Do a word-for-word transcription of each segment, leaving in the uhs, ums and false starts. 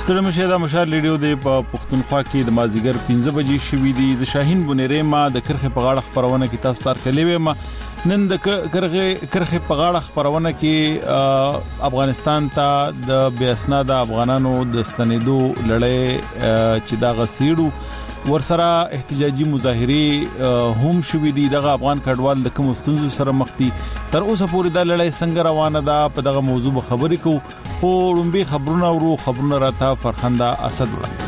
ستړي مشه د مشال ریډیو د پښتونخوا کې د مازیګر پنځه بجې شوې دي. ز شاهین بنيره ما د کرخه په غاړه خبرونه کې تاسو تر کلیوي ما نن د کرخه کرخه په غاړه خبرونه کې افغانستان ته د بیاسناد افغانانو د ستنېدو لړۍ چې دا غسیړو ورسره احتجاجي مظاهره هم شوې دي. دغه افغان کډوال د کوم ستونزو سره مخ دي تر اوسه پورې د لړۍ څنګه روانه ده په دغه موضوع به خبرې کوو. خو لومبي خبرونه ورو خبرونه راته فرخنده اسد وړاندې.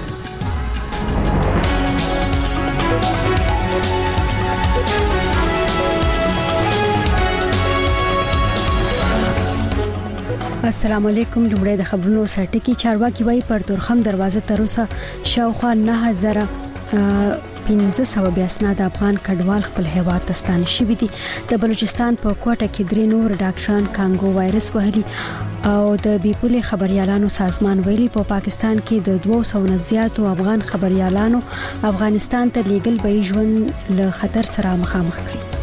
السلام علیکم. لومړی د خبرونو سرټکی چارواکي وای پر تورخم دروازه تر اوسه شاوخوا نه هزار پنځه سوه بیاسناد افغان کډوال خپل هیواد ته ستانه شوي دي. د بلوچستان په کوټه کې درې نور ډاکټران کانګو وایرس وهلي او د بیپولي خبريالانو سازمان ویلي په پا پاکستان کې د دوه سوه زیاتو افغان خبريالانو افغانستان ته لیګل به ژوند له خطر سره مخامخ کړي.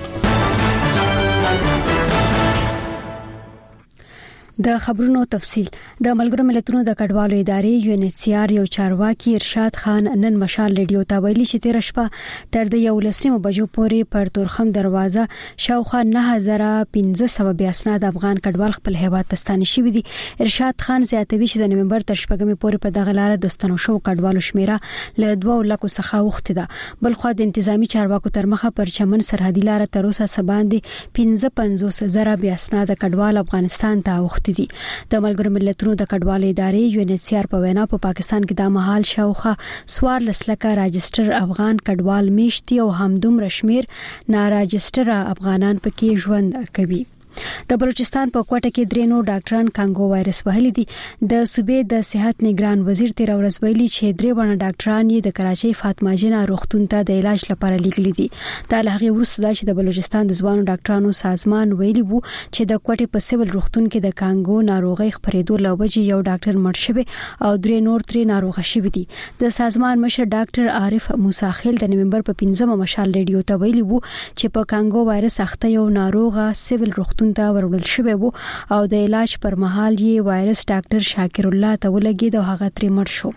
د خبرونو تفصيل. د ملګرو ملتونو د کډوالو ادارې یو ان ایچ سی آر یو چارواکي ارشاد خان نن مشال ریډیو ته ویلي چې تیر شپه تر د یو لسمه بجو پورې پر تورخم دروازه شاوخوا نه هزار پنځه سوه بیاسناد افغان کډوال خپل هیواد ته ستانه شوي دي. ارشاد خان زیاتوي چې د نومبر تر شپږمې پورې په دغه لار د ستنو شو کډوالو شمیره له دوه لکو څخه وخت ده. بل خو د انتظامی چارواکو تر مخه پر چمن سرحدي لار تر اوسه سباندې پنځه پنځوس زره بیاسناد کډوال افغانستان ته وخت دي. د ملګرو ملتونو د کډوالو ادارې یو ان ایچ سی آر په وینا په پا پاکستان کې د مهال شاوخه سوار لسلکه راجستر افغان کډوال میشتي او همدوم رشمیر ناراجستر افغانان پکې ژوند کوي. د بلوچستان په کوټه کې درې نور ډاکټران کانګو وایرس وهلي دي. د صوبې د صحت نگران وزیر تیر ورځ ویلي چې درې ونه ډاکټران یې د کراچۍ فاطمه جنہ روغتون ته د علاج لپاره لیږلي دي. دا له هغه وروسته چې د بلوچستان د ځوانو ډاکټرانو سازمان ویلي وو چې د کوټې په سیول روغتون کې د کانګو ناروغي خپرېدو لوجه یو ډاکټر مړ شوی او درې نور ترې ناروغه شوی دي. د سازمان مشر ډاکټر عارف موسی خیل د نومبر په پنځمه مشال ریډیو ته ویلي وو چې په کانګو وایرس اخته یو ناروغه سیول روغتون ته ورول شوی وو او د علاج پر مهال یې وایرس ډاکټر شاکر الله ته ولګید او هغه ترې مړ شو.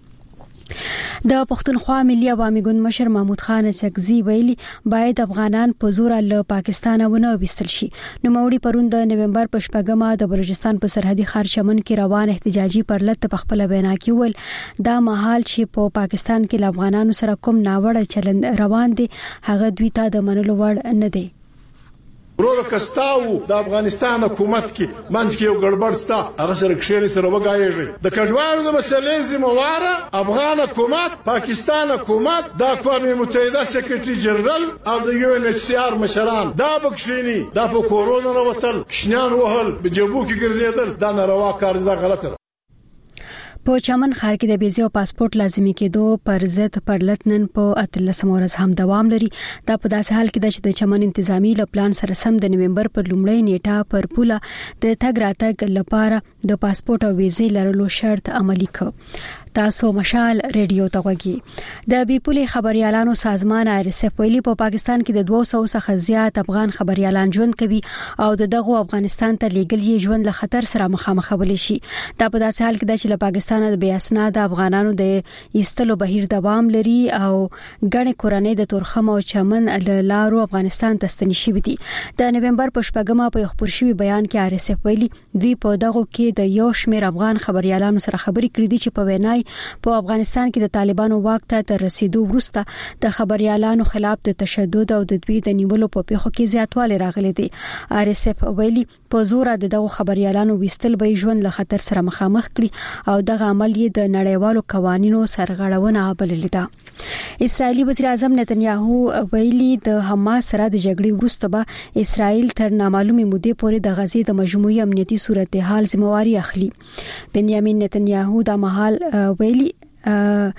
د پښتونخوا ملي عوامي ګوند مشر محمود خان چکزي ویلي باید افغانان په زور له پاکستان ونه وستل شي. نو موري پرون د نومبر په شپږمه د بلوچستان په سرحدي ښار چمن کې روان احتجاجي پرلط په خپل بیان کې ول دا مهال چې په پاکستان کې ل افغانانو سره کوم ناوړه چلند روان دي هغه دوی ته د منلو وړ نه دی. ورو کستاو د افغانستان حکومت کې منځ کې یو ګډوډ ستا هغه سره کښېني سره وګایږي. د کډوالو د مسلې ذمہواره افغان حکومت، پاکستان حکومت، د اقوام متحده سکرټري جنرال او د یو ان ایچ سی آر مشران دا بکښینی دا په کورونا وروتل کښنان وهل په جبو کې ګرځیدل دا ناروا کار دی، غلطه. په چمن ښار کې د ویزا او پاسپورت لازمي کېدو پر ضد پرلط نن په اتلسمه ورځ هم دوام لري. دا په داسې حال کې ده چې د چمن انتظامی له پلان سره سم د نومبر پر لومړۍ نیټه پر پوله د تګ راتګ لپاره د پاسپورت او ویزې لرلو شرط عملي کړ. تاسو مشال ریډیو ته وګورئ. د بیپولي خبريالانو سازمان آر اس اف ویلي په پاکستان کې د دوه سوه څخه زیات افغان خبريالان ژوند کوي او د دغه افغانستان ته لیږل یې ژوند له خطر سره مخامخ ولې شي. دا په داسې حال کې ده چې له پاکستان د بیاسناد افغانانو د ایستلو بهیر دوام لري او ګڼې کورنۍ د تورخم او چمن له لارو افغانستان ته ستنې شوي دي. د نومبر په شپږمه په خبر شوی بیان کې آر اس اف ویلي دوی په دغه کې د یو شمېر افغان خبريالانو سره خبرې کړې دي چې په وینای په افغانستان کې د طالبانو واک ته تر رسیدو وروسته د خبريالانو خلاف د تشدد او د دوی د نیولو په پیښو کې زیاتوالی راغلی دی. آر اس اف ویلي په زور د دغه خبريالانو وستل به ژوند له خطر سره مخامخ کړي او دغه عمل یې د نړیوالو قوانینو سرغړونه بللې ده. اسرایلی وزیر اعظم نتنیاهو ویلي د حماس سره د جګړې وروسته به اسرائیل تر نامعلومه مودې پورې د غزې د مجموعي امنیتي صورتحال ذمہواری اخلي. بنیامین نتنیاهو د مهال ویلي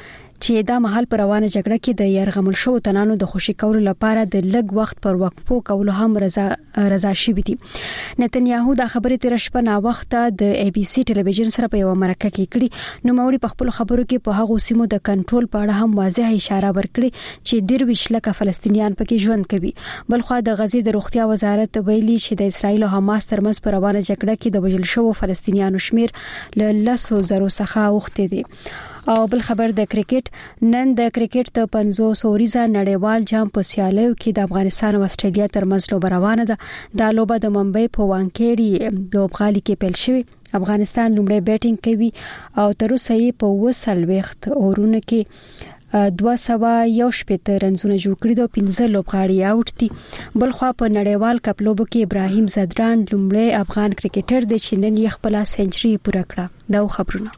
چې دا مهال پر روانه جګړه کې د يرغمل شو تنانو د خوشي کولو لپاره د لږ وخت پر وقفو کولو هم رضا رضا شوی دي. نتنیاهو دا خبره تر شپه نا وخت د ای بي سي ټلویزیون سره په یو مرکه کې کړي. نو موري په خپل خبرو کې په هغه سیمو د کنټرول په اړه هم واضح اشاره ورکړي چې ډیر وشلکه فلسطینیان پکې ژوند کوي. بلخو د غزې د روغتیا وزارت ویلي چې د اسرایل او حماس ترمنځ پر روانه جګړه کې د وژل شوو فلسطینیانو شمیر له لسو زرو څخه اوخته دي. او بل خبر د کرکټ نن د کرکټ د پنځوس اوریزه نړیوال جام په سیالیو کې د افغانستان او استرالیا ترمنځ لوبه روانه ده. دا لوبه د ممبئی په وانکېړي لوبغالي کې پیل شوې. افغانستان لومړی بیټینګ کوي او تر اوسه یې په وسل وخت اورونه کې دوه سوه یو شپېته رنزونه جوړ کړي دي او پنځه لوبغاړي اوټ دي. بل خو په نړیوال کپ لوبو کې ابراهیم زدران لومړی افغان کرکټر دی چې نن یې خپل سنچري پوره کړه. دا خبرونه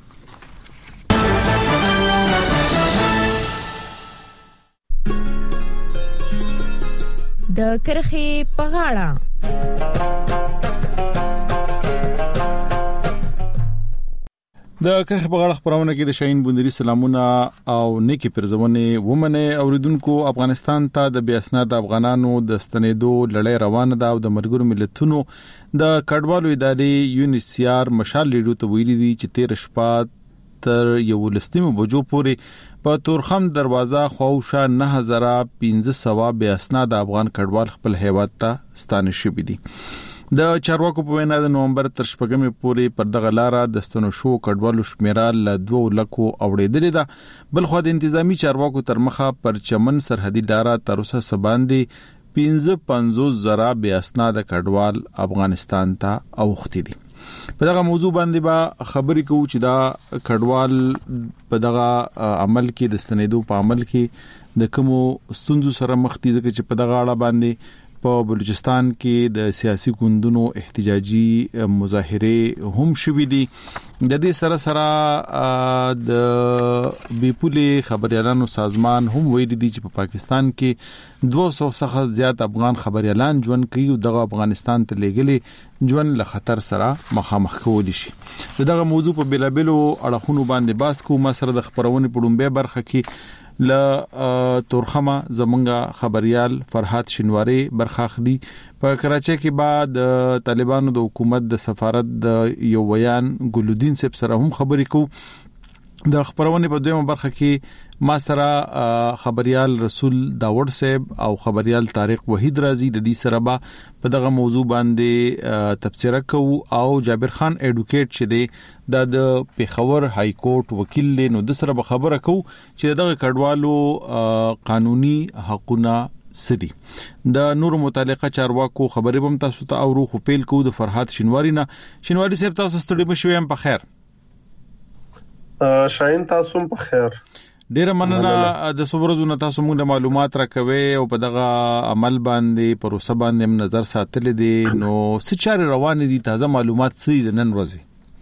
د کرخي په غاړه. د کرخ په غاړه خبرونه کې د شاهین بوندري سلامونه او نیکی پرزونه ومنه اوریدونکو. افغانستان ته د بیا اسناد افغانانو د ستنېدو لړۍ روانه ده او د مرګرو ملتونو د کډوالو ادارې یو ان ایچ سی آر مشال لیډو ته ویلي دي چې تیر شپه تر یو لستیمو بجو پورې په تورخم دروازه خوښه نه هزار پنځه سوه بیا اسناد افغان کډوال خپل هیواد ته ستانه شوي دي. د چارواکو په وینا د نومبر تر شپږمې پورې پر دغه لاره د ستنو شو کډوالو شمیره ل دوه لکو اوړېدلې ده. بل خو د انتظامی چارواکو تر مخه پر چمن سرحدي لاره تر اوسه سباندې پنځه پنځوس زره بیا اسناد کډوال افغانستان ته اوختي دي. په دغه موضوع باندې با خبرې کوو چې دا کډوال په دغه عمل کې د ستنېدو په عمل کې د کومو ستونزو سره مخ دي، ځکه چې په دغه اړه باندې په بلوچستان کې د سیاسي ګوندونو احتجاجي مظاهره هم شوې دي. د دې سره سره د بیپولې خبريالانو سازمان هم ویلي دي چې په پاکستان کې دوه سوه څخه زیات افغان خبريالان ژوند کوي او دغه افغانستان ته لېږلي ژوند له خطر سره مخامخ کولی شي. دغه موضوع په بلابلو اړخونو باندې باس کوو. ما سره د خبرونه په لومبه برخه کې ل تورخمه زمونږه خبريال فرحات شنواری برخه اخلي. په کراچۍ کې بعد طالبانو د حکومت د سفارت د یو ویان ګلودین صاحب سره هم خبرې کوو. د خبرونه په دویمه برخه کې ما سره خبريال رسول داوود صاحب او خبريال طارق وحید رازي د دې سره با په دغه موضوع باندې تبصره کوو. او جابر خان اډوکیټ چې دی د پیښور های کورټ وکیل دی، نو د سره به خبره کوو چې دغه کډوالو قانوني حقونه سدي. د نور متعلقه چارواکو خبرې بم تاسو ته او روخ پیل کوو د فرحات شنواری نه. شنواری صاحب تاسو ستړي مشوي هم په خیر. شاهین تاسو هم په خیر. ډیره مننه د صبرزو نه تاسو موږ د معلومات راکوي او په دغه عمل باندې پروسه باندې نظر ساتل دي. نو څه چارې روان دي؟ تازه معلومات څه دي نن ورځې؟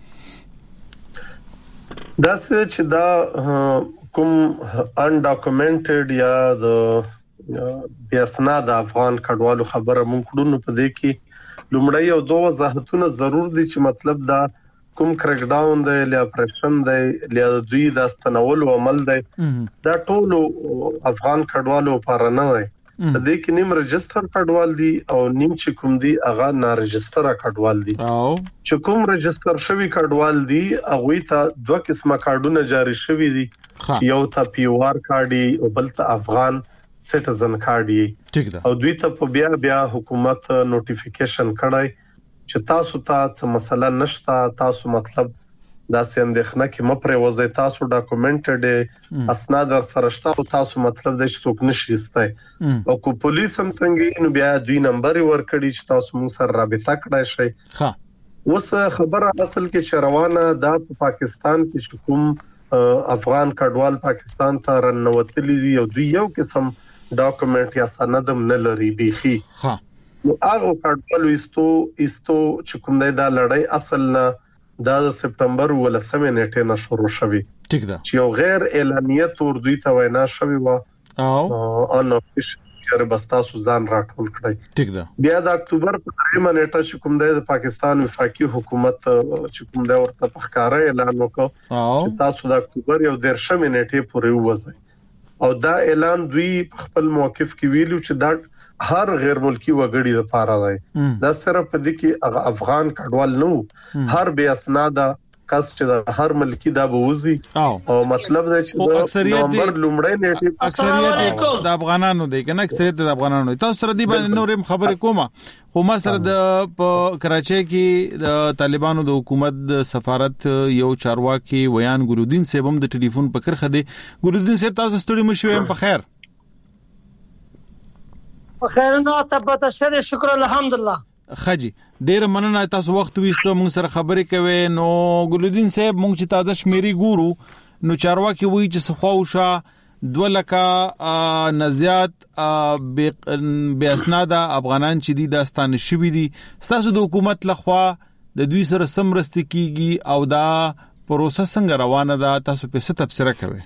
دا چې دا کوم ان ډاکومنټډ یا د بیا اسناد افغان کډوالو خبره مونږ کړو، نو په دې کې لومړی او دوه وضاحتونه ضرور دي چې مطلب دا کوم کریک ډاون دی یا اپریشن دی یا دوی د استنولو عمل دی دا ټول افغان کډوالو لپاره نه دی. د دې کې نیم رجستر کډوال دي او نیم چې کوم دي هغه نه رجستر کډوال دي. چې کوم رجستر شوی کډوال دي هغه ته دوه قسمه کارډونه جاری شوی دي، یو ته پی او آر کارډي او بل ته افغان سټیزن کارډي. او دوی ته په بیا بیا حکومت نوټیفیکیشن کړای چې تاسو ته څه مسله نشته، تاسو مطلب دا سندخنه کې مپره وځي، تاسو ډاکومنټډ اسناد سره شته او تاسو مطلب د څوک نشي استای. او کو پولیس هم څنګه نو بیا دوی نمبر ورکړي چې تاسو موږ سره رابطه کړئ شي. ها اوس خبره اصل کې چروانه د پاکستان کې کوم افغان کډوال پاکستان ته رنوتلی دي او دوی یو قسم ډاکومنټ یا سندم نه لري بيخي. ها نو هغه کډوالو ایستو ایستو چې کوم دا لړۍ اصل نه د سپتمبر ولسمه نیټه نه شروع شوه. ټیک ده چې یو غیر اعلانیه تور دوی ته وینا شوی و او ان افیشل بستا سوزان راټول کړی. ټیک ده بیا د اکتوبر په دریمه نیټه چې کوم د پاکستان وفاقي حکومت چې کوم دا ورته پخکاره اعلان وکړ چې تاسو د اکتوبر یو درشمه نیټه پورې وځي. او دا اعلان دوی خپل موقف کې ویلو چې دا هر غیر ملکی وګړي لپاره دی. دا صرف په دې کې افغان کډوال نو هر بے اسناد کس چې هر ملکی دا بوزي او مطلب دا چې نومبر لومړی نیټه اکثریت د افغانانو دی کنه اکثریت د افغانانو تاسو سره دی باندې نورم خبرې کومه خو ما سره د کراچۍ کې د طالبانو د حکومت د سفارت یو چارواکي ویان ګلودین صاحب هم د ټلیفون په کرخه دی. ګلودین صاحب تاسو ستړي مشوي په خیر؟ په خیر نه تبت شر شکر الحمدلله. خجی ډیر مننه تاسو وخت وېستو موږ سره خبرې کوي. نو ګلودین صاحب موږ چې تازه شمیري ګورو نو چارواکي وایي چې سخواوشه دوه لکه نزيات بے اسناد افغانان چې دي داستان شوي دي. تاسو د حکومت لخوا د دوی سره سمرست کیږي او دا پروسه څنګه روانه ده تاسو په څه تفسیر کوئ؟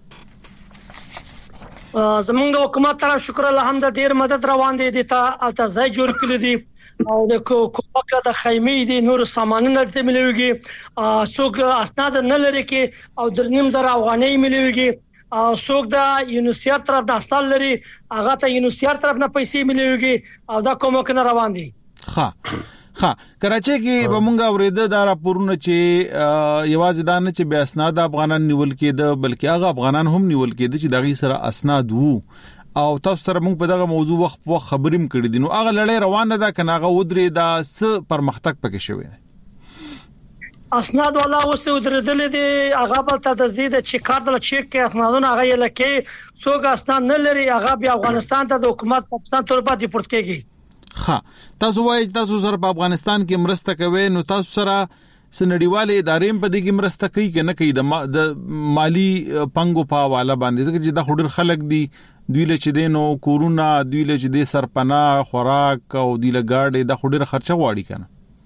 زمونږ حکومت طرف شکر الحمد ډیر مدد روان دي ته اتځای جوړ کړی دي او د کومک د خیمې دي نور سامانونه ته ملويږي څوک اسناد نه لري کې او درنیم زر افغاني ملويږي او څوک د یونیسيار طرف نه اصل لري هغه ته یونیسيار طرف نه پیسې ملويږي او دا کومک نه روان دي. ها ها کراچۍ کې به مونږ اورېده دا راپورونه چې یوازې دا نه چې بیا اسناد افغانان نیول کېده بلکې هغه افغانان هم نیول کېده چې دغه سره اسناد وو او تاسو سره موږ په دغه موضوع وخت په خبرېم کړې دي. نو هغه لړۍ روانه ده کنه هغه ودرې دا څه پرمختګ پکې شوی دی؟ اسناد ولا اوسه ودرېدل دي هغه په تدزید چې کار د چیک کې اسنادونه هغه لکه څوک اسناد نه لري هغه بیا افغانستان ته د حکومت پاکستان تر په ډیپورت کېږي. ها تاسو وایي تاسو سره په افغانستان کې مرسته کوي نو تاسو سره سنړیواله ادارې په دې کې مرسته کوي کنه کوي د مالی پنګو په حواله باندې ځکه چې دا خډر خلک دي دوی له چې دینو کورونا دوی له چې د سرپناه خوراک او دوی له گاډي د خډر خرچه واړي کنه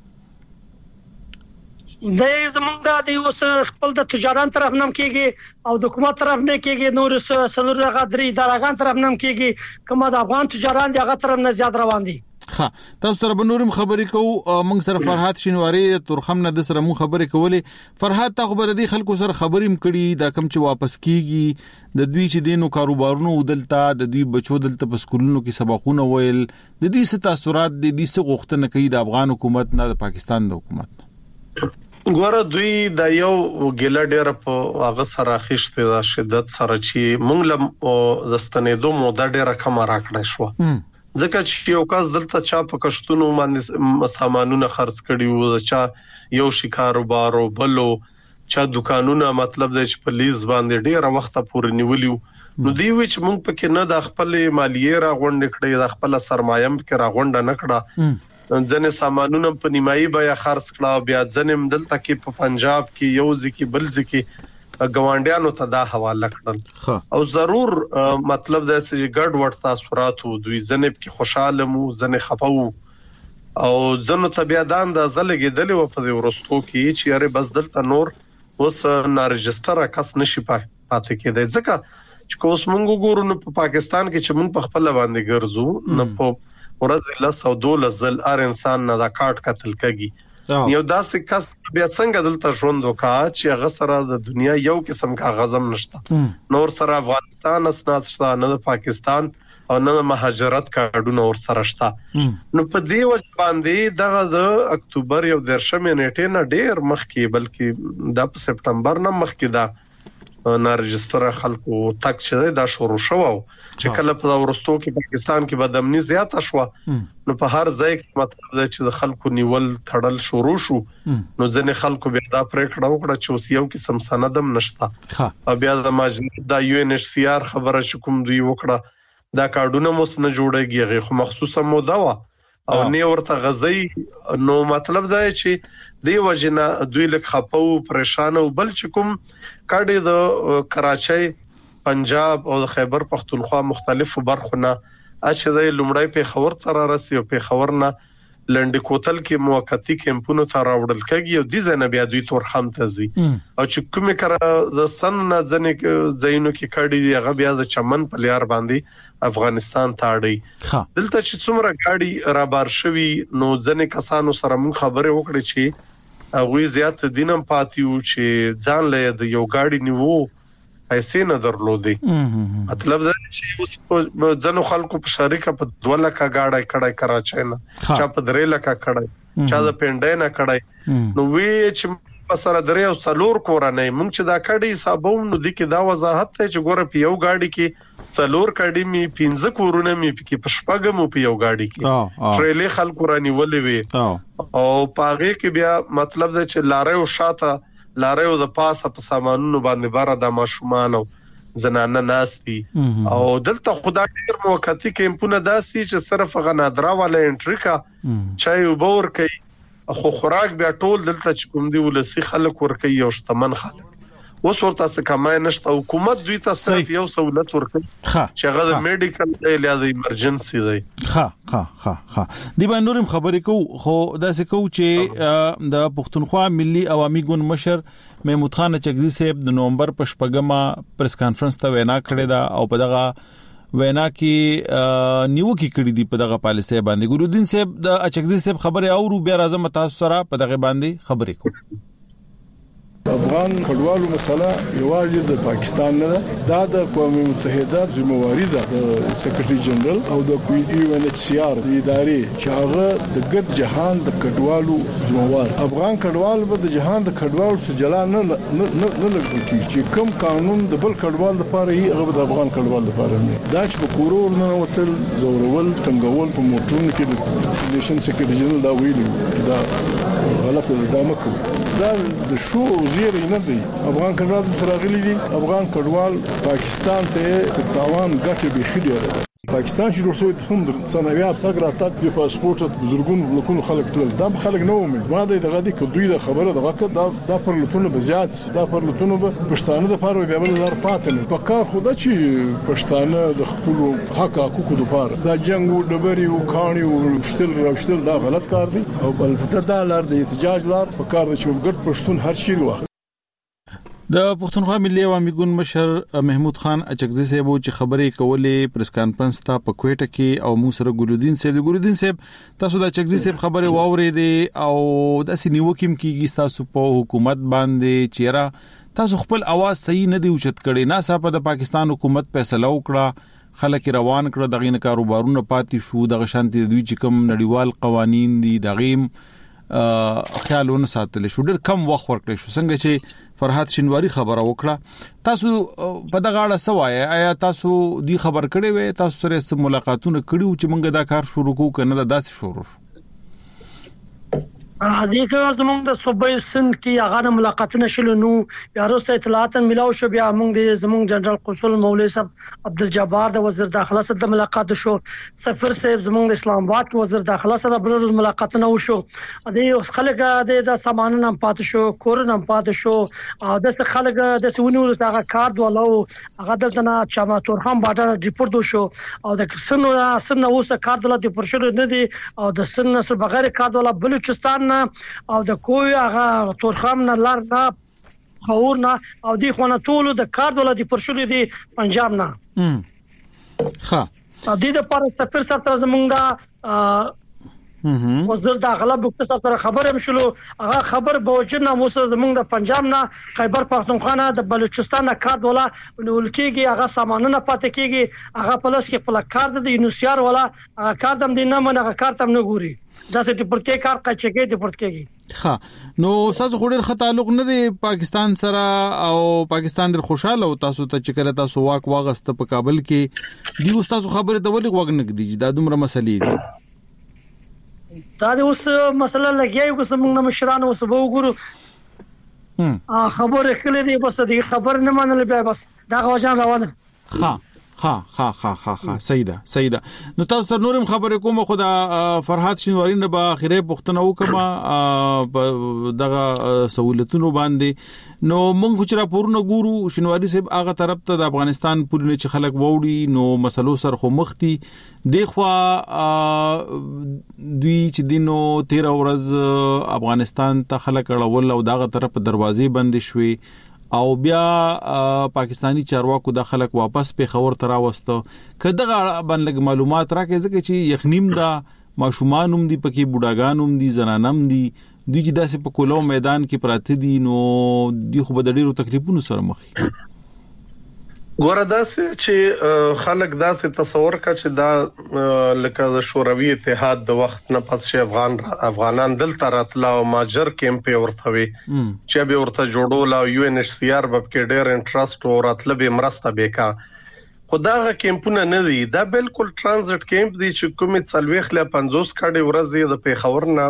د زمونږ د اوس خپل د تجارت طرف نم کېږي او د حکومت طرف نه کېږي نور سلور غدري دراغان طرف نم کېږي کومه د افغان تجارت دغه طرف نه زیات روان دي. ها تاسو سره بنورم خبرې کوو موږ سره فرحات شینواری تورخم نه د سره مو خبرې کولې. فرحات تا خبر دي خلکو سره خبرې مکړي دا کم چې واپس کیږي د دوی چې دینو کاروبارونو ودلتا د دوی بچو دلته په سکولونو کې سبقونه ویل د دې ست تاثیرات د دې څه غوښتنه کوي د افغان حکومت نه د پاکستان د حکومت؟ ګوره دوی د یو ګیله ډیر په هغه سره خښته د شدت سره چې مونږ له زستنېدو موده ډیره کم راکړې شو ځکه چې یو کس دلته چا په کشتونو باندې سامانونه خرڅ کړي وو چا یو شي کاروبار او بلو چا دکانونه مطلب د پولیس باندې ډیره وخت پورې نیولیو نو دی وچ مونږ پکې نه د خپل مالیه را غونډ کړي د خپل سرمایه کې را غونډ نه کړه ځنه سامانونه په نیمایي بیا خرڅ کړه بیا ځنه دلته کې په پنجاب کې یو ځکه بل ځکه ګوانډیانو ته دا حواله کړل او ضرور مطلب دا چې ګډ وډ تاثیرات دوی ځنه کې خوشاله مو ځنه خپو او ځنه طبيعدان د زلګې دلی و په ورستو کې چې یاره بس دلته نور اوس نه ريجستره کس نشي پاتې کېدای ځکه چې کوس مونږ ګورو نو په پاکستان کې چې مونږ په خپل باندې ګرځو نه په ورځ له سودول زل ار انسان نه دا کارت قتل کږي یو داسې کس بیا څنګه دلته ژوند وکړي چې هغه سره د دنیا یو قسم کا غزم نشته نور سره افغانستان اسناد شته نه د پاکستان او نه مهاجرت کارډونه ور سره شته نو په دې وجه باندې دغه د اکتوبر یو درشمه نیټه نه ډیر مخکې بلکې د سپتمبر نه مخکې دا نه ريجستره خلکو تک چې دا شروع شو چې کله په ورستو کې پاکستان کې بدامني زیاته شو نو په هر ځای کې مطلب دا چې د خلکو نیول تړل شروع شو نو ځنې خلکو بیا دا پریکړه وکړه چې اوس یو قسم سندم نشته او بیا د ماجد د یو ان ایچ سی آر خبره شکوم دوی وکړه دا کارډونه مو نه جوړیږي خو مخصوصه موده وا او نه ورته غزي نو مطلب دا چې دی وجنه دوی لک خپو پریشان او بل چې کوم کډي د کراچۍ پنجاب او خیبر پختونخوا مختلفو برخونه اچھا د لومړی په خبر سره رسي او په خبر نه لنډ کوتل کې موقتی کمپونو ته راوړل کېږي او د ځنه بیا دوی تور خام تزي او چې کومه کړه د سن نه ځنه زینو کې کړي هغه بیا د چمن په لیار باندې افغانستان تاړي دلته چې څومره ګاډي را بار شوی نو ځنه کسانو سره مون خبره وکړي چې هغه زیات دینم پاتیو چې ځان له د یو ګاډي نیوو پیسې نه درلودي مطلب دا چې اوس ځنو خلکو په شریکه په دوه لکه گاډي کړای کراچۍ نه چا په درې لکه کړای چا د پنډای نه کړای نو وی چې سره درې او څلور کورنۍ مونږ چې دا کړي حسابوم نو د کې دا وضاحت ته چې ګوره په یو گاډي کې څلور کړي می پنځه کورونه می کې په شپږم په یو گاډي کې ټریلې خلکو رانی ولې وي او پاغه کې بیا مطلب دا چې لارې او شاته لارې او د پاسه په سامانونو باندې بار د ماشومان او زنانه ناشتي او دلته خدای ډیر موقتی کیمپونه داسي چې صرف غنادرا ولا انټریکا چای وبور کوي خو خوراک بیا ټول دلته چې کوم دی ولسی خلک ورکي او شتمن خلک اوس ورته څه کمای نشته حکومت دوی ته صرف یو سہولت ورکي چې هغه میډیکل ایلاج ایمرجنسي دی ها ها ها ها دی باندې نورم خبرې کو خو دا څه کو چې د پښتونخوا ملي عوامي ګوند مشر محمود خان چغزي صاحب د نومبر په شپږمه پریس کانفرنس ته وینا کړې ده او په دغه وینا کې نیوکي کړې دي په دغه پالیسي باندې ګورودین صاحب د اچغزي صاحب خبره او بیا راځم تاسو سره په دغه باندې خبرې کوم افغان کډوالو مسله یوازې د پاکستان نه ده دا د قوم متحده ذمہواری ده د سیکریټری جنرال او د یو ان ایچ سی آر د ادارې چې هغه د ګډ جهان د کډوالو ذمہوار افغان کډوال به د جهان د کډوالو څخه جلا نه نه نه لګول کیږي چې کوم قانون د بل کډوال لپاره یې هغه د افغان کډوال لپاره نه دا چې په کورور نه وتل زورول څنګهول په موټرونو کې د نیشن سیکریټری جنرال دا ویلي دا غلطه ده مکو دا د شو زیر نه دی افغان کډوال ترغلي دي افغان کډوال پاکستان ته تاوان ګټه به خېډه پاکستان چې ورسوي هم د صنایعات تګ راتګ د پاسپورت بزرګونو لکونو خلک تل دا خلک نه ومه ما د دغه د دوی د خبره دغه دا د پر لتون به زیات دا پر لتون به پښتانه د فارو بیا بل لار پاتنه په کار خو دا چې پښتانه د خپل حق حقوقو لپاره دا جنگ او ډبري او کاني او شتل راوشتل دا غلط کار دی او بل دا لار د احتجاج لار په کار د چوبګړ پښتون هر شي وخت د پښتونخوا ملي عوامي ګوند مشر محمود خان اچغزي صاحب چې خبرې کولې پریس کانفرنس ته په کوټه کې او مو سره ګلودین صاحب ګلودین صاحب تاسو د اچغزي صاحب خبرې واورېدې او د سنیوکیم کېږي تاسو په حکومت باندې چیرې تاسو خپل आवाज صحیح نه دی اوچت کړي نه صاحب د پاکستان حکومت فیصله وکړه خلک روان کړه دغه نه کاروبارونه پاتې شو دغه شانتي دوی چې کوم نړیوال قوانين دي دغه خیالونه ساتل شو ډېر کم وخت ورکړی شو څنګه چې فرحات شینواری خبره وکړه تاسو په دغه اړه سوای آیا تاسو دی خبر کړی وې تاسو سره ملاقاتونه کړیو چې موږ دا کار شروع کوو کنه دا داسې شروع شو ا دې کې زموږ د صوبې سند کې هغه ملاقاتونه شول نو یا وروسته اطلاعات ملاو شو بیا موږ د زموږ جنرال قنصل مولوی صاحب عبدالجبار د وزیر داخله سره د ملاقات شو سفیر صاحب زموږ د اسلام آباد کې وزیر داخله سره بل ورځ ملاقاتونه وشو ا دې اوس خلک د سامانونو هم پات شو کورونه هم پات شو او د خلک د سونیو سره کارت ولو هغه دلته چما تورخم باډر ریپورت وشو او د سنو سن اوسه کارت ولته پرشر نه دي او د سن سره بغیر کارت ولا بلوچستان او د کوی هغه تورخم نه لار نه خور نه او دی خونه ټول د کارت ولدي پرشل دي پنجاب نه ها ا دې د پر سفیر سره زمونږه وزیر داخله بوکته سره خبر هم شلو هغه خبر بوجنه مو سره زمونږ د پنجاب نه خیبر پختونخوا نه د بلوچستان نه کارت ولا ولکیږي هغه سامانونه پاتې کیږي هغه پلس کې خپل کارت د یونیسیار ولا هغه کارت هم دینه منغه کارت هم نه ګوري دا چې ډیپورت کې کار کچېږي ډیپورت کېږي ها نو تاسو خو ډېر ښه تعلق نه دی پاکستان سره او پاکستان ډېر خوشاله او تاسو ته چې کله تاسو واک واغست په کابل کې دی اوس تاسو خبره ته ولې وګنګ دي دا دومره مسلې دي دا اوس مسله لګیږي کوم موږ مشرانو اوس وګورو ا خبره کله دی بس دې خبر نه منل بیا بس دا غوښان روانه ها ها ها ها ها ها سیدا سیدا نو تاسو سره نورم خبرې کوم خدا فرحات شینواری نه به اخیره پښتنه وکما دغه سہولتونو باندې نو مونږ چې راپورونه ګورو شینواری صاحب هغه طرف ته د افغانستان پورې نه چې خلک ووړي نو مسلو سره خو مختی دیخوا دوی چې دینو تیرا ورځ افغانستان ته خلک اړول او دغه طرف دروازې بند شوي او بیا پاکستانی چارواکو د خلک واپس په خبر ترا وسته کداغه باندې معلومات راکې ځکه چې یخنیم دا ماشومانوم دی پکې بوډاګانوم دی زنانم دی دوی چې داسې په کولو میدان کې پراته دي نو دوی خو به د ډیرو تکلیفونو سره مخ ګوره داسې چې خلک داسې تصور کا چې دا لکه د شوروي اتحاد د وخت نه پس چې افغان افغانان دلته راتلا او ماجر کیمپ ورته وي چې به ورته جوړول او یو ان ایچ سی آر په کې ډېر انټرست او راتل به مرسته وکا خدای کیمپونه نه دي دا بالکل ترانزیت کیمپ دي چې کومې څلويخ له پنځوس کډي ورځې د پیښور نه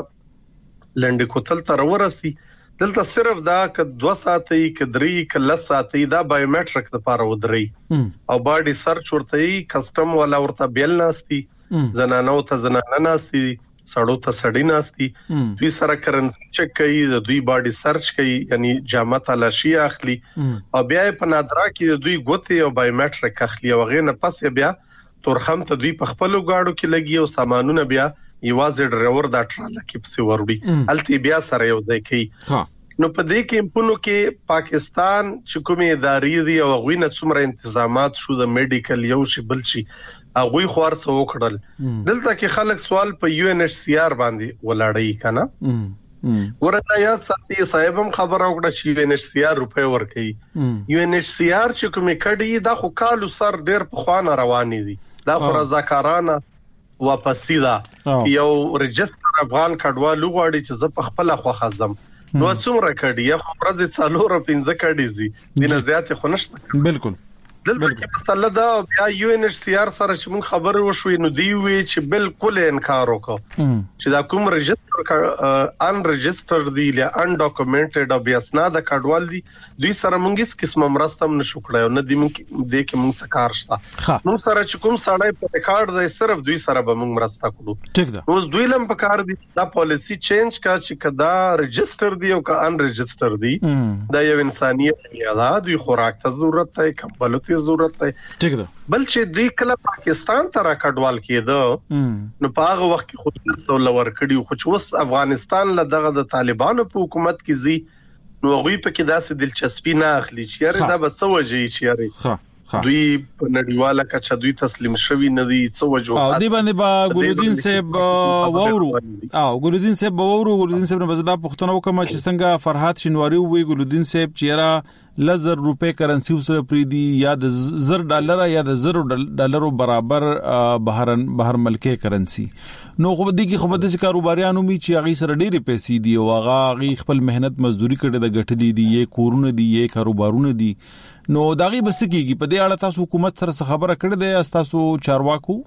لنډ کوتل تر ورسي دلته صرف دا ک دوه ساعتې ک درې ک لس ساعتې دا بایومټریک لپاره ودري او باډي سرچ ورته کسٹم ولا ورته بیل ناستي زنانو ته زنانه ناستي سړو ته سړی ناستي دوی سره کرنسي چک کوي د دوی باډي سرچ کوي یعنی جامه تلاشي اخلي او بیا په نادرا کې دوی ګوتې او بایومټریک اخلي او غینه پس بیا تورخم ته دوی په خپل غاړو کې لګي او سامانونه بیا یوازې ډرایور دا ټراله کې پسې وروړي الته بیا سره یو ځای کوي نو په دې کې په نو کې پاکستان چې کومې ادارې دي او غوینه څومره تنظیمات شو د میډیکل یو شی بل شي هغه خور څو وکړل دلته کې خلک سوال په یو ان ایچ سی آر باندې ولاړی کنه ورته یا ساتي صاحب هم خبر اوکړه چې یو ان ایچ سی آر روپے ورکړي یو ان ایچ سی آر چې کومې کډي دا خو کالو سر ډېر په خوانه روانې دي دا خو رضاکارانه واپسی دا یو رجستر افغان کډوالو غواړي چې زه په خپل خو خزم نو څومره کډي یو ورځ څالور پنځه کډي زی دینه زیات خو نشته بالکل دلته کې مسله دا بیا یو ان ایچ سی آر سره چې مون خبر وشوي نو دی وی چې بالکل انکار وکړ چې دا کوم رجستر ان رجستر دی یا ان ډاکومنټډ او بیا اسناد کډوال دي دوی سره مونږ هیڅ قسمه مرسته نه شو کړای نه دی مونږ د کې مونږ سکار شته نو سره چې کوم سړی په ریکارډ دی صرف دوی سره به مونږ مرسته کړو ټیک ده اوس دوی لم په کار دي دا پالیسی چینج کا چې کدا رجستر دی او کا ان رجستر دی دا یو انسانيت یا دوی خوراک ته ضرورت دی کمبلو ضرورت دی ټیک ده بل چې دوی کله پاکستان ته راکډوال کېده نو په هغه وخت کې خود څو لور کړي خو چې اوس افغانستان له دغه د طالبانو په حکومت کې زی نو هغه په کې داسې دلچسپي نه اخلي چې یاره دا به څه وجه چې یاره دوی په نړیواله کچه دوی تسلیم شوی نه دي څه وجه او دی باندې با ګلودین صاحب وورو او ګلودین صاحب وورو ګلودین صاحب نه بزدا پښتنو کوم چې څنګه فرحات شینواری وی ګلودین صاحب چیرې لزر روپے کرنسی وسره پریدي یا د زر ډالر یا د زر ډالرو برابر بهرن بهر ملکي کرنسی نو خو دې کې خو د سې کاروباریانو می چې هغه سره ډېری پیسې دي او هغه خپل مهنت مزدوري کړي د غټلې دي یې کورونه دي یې کاروبارونه دي نو داغي بس کېږي په دې اړه تاسو حکومت سره خبره کړې ده تاسو چارواکو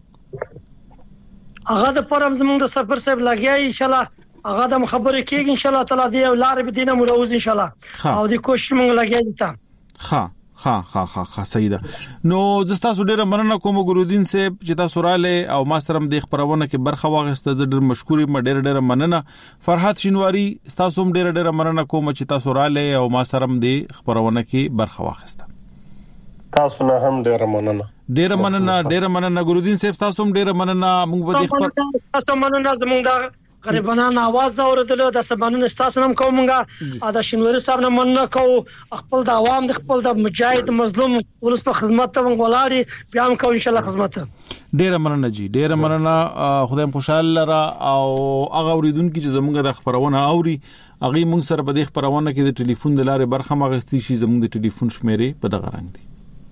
هغه د پرم زموږ د سفر صاحب لګیا ان شاء الله هغه د خبرې کېږي ان شاء الله تعالی دی لار به دینه مروز ان شاء الله او د کوشش مونږ لګیا دي تا ها ها ها ها ها صحیح ده نو زستا سو ډیره مننه کوم ګورودین صاحب چې تاسو رااله او ما سره د خبرونه کې برخه واغسته زه ډیر مشکورې م ډیر ډیر مننه فرحات شینواری تاسو هم ډیر ډیر مننه کوم چې تاسو رااله او ما سره د خبرونه کې برخه واغسته تاسو نه هم ډیر مننه ډیر مننه ډیر مننه ګورودین صاحب تاسو هم ډیر مننه موږ به خبر تاسو مننه زموږ د غریبانو आवाज دا اوردل د سبانو تاسو نم کومګه ادا شینواری صاحب نه مننه کو خپل د عوام د خپل د مجاهد مظلوم ولس په خدمت ته ولاړی بیا هم کو ان شاء الله خدمت ډیر مننه جی ډیر مننه خدایم خوشاله را او هغه اوریدونکو چې زموږ د خبرونه اوري هغه موږ سره په دې خبرونه کې د ټلیفون د لارې برخه مغستی شي زموږ د ټلیفون شمیرې په دغه رنګ دي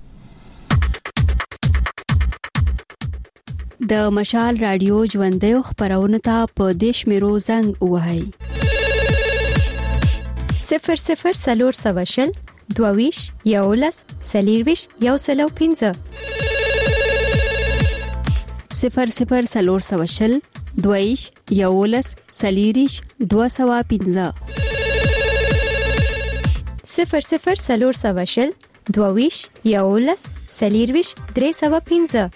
د مشال رادیو ژوندې خبرونه ته په دیش میرو زنګ وهاي صفر صفر سلور سواشل دوویش یولس سلیرویش یو سلو پینزه صفر صفر سلور سواشل دوویش یولس سلیریش دو سوا پینزه صفر صفر سلور سواشل دوویش یولس سلیرویش درې سوا پینزه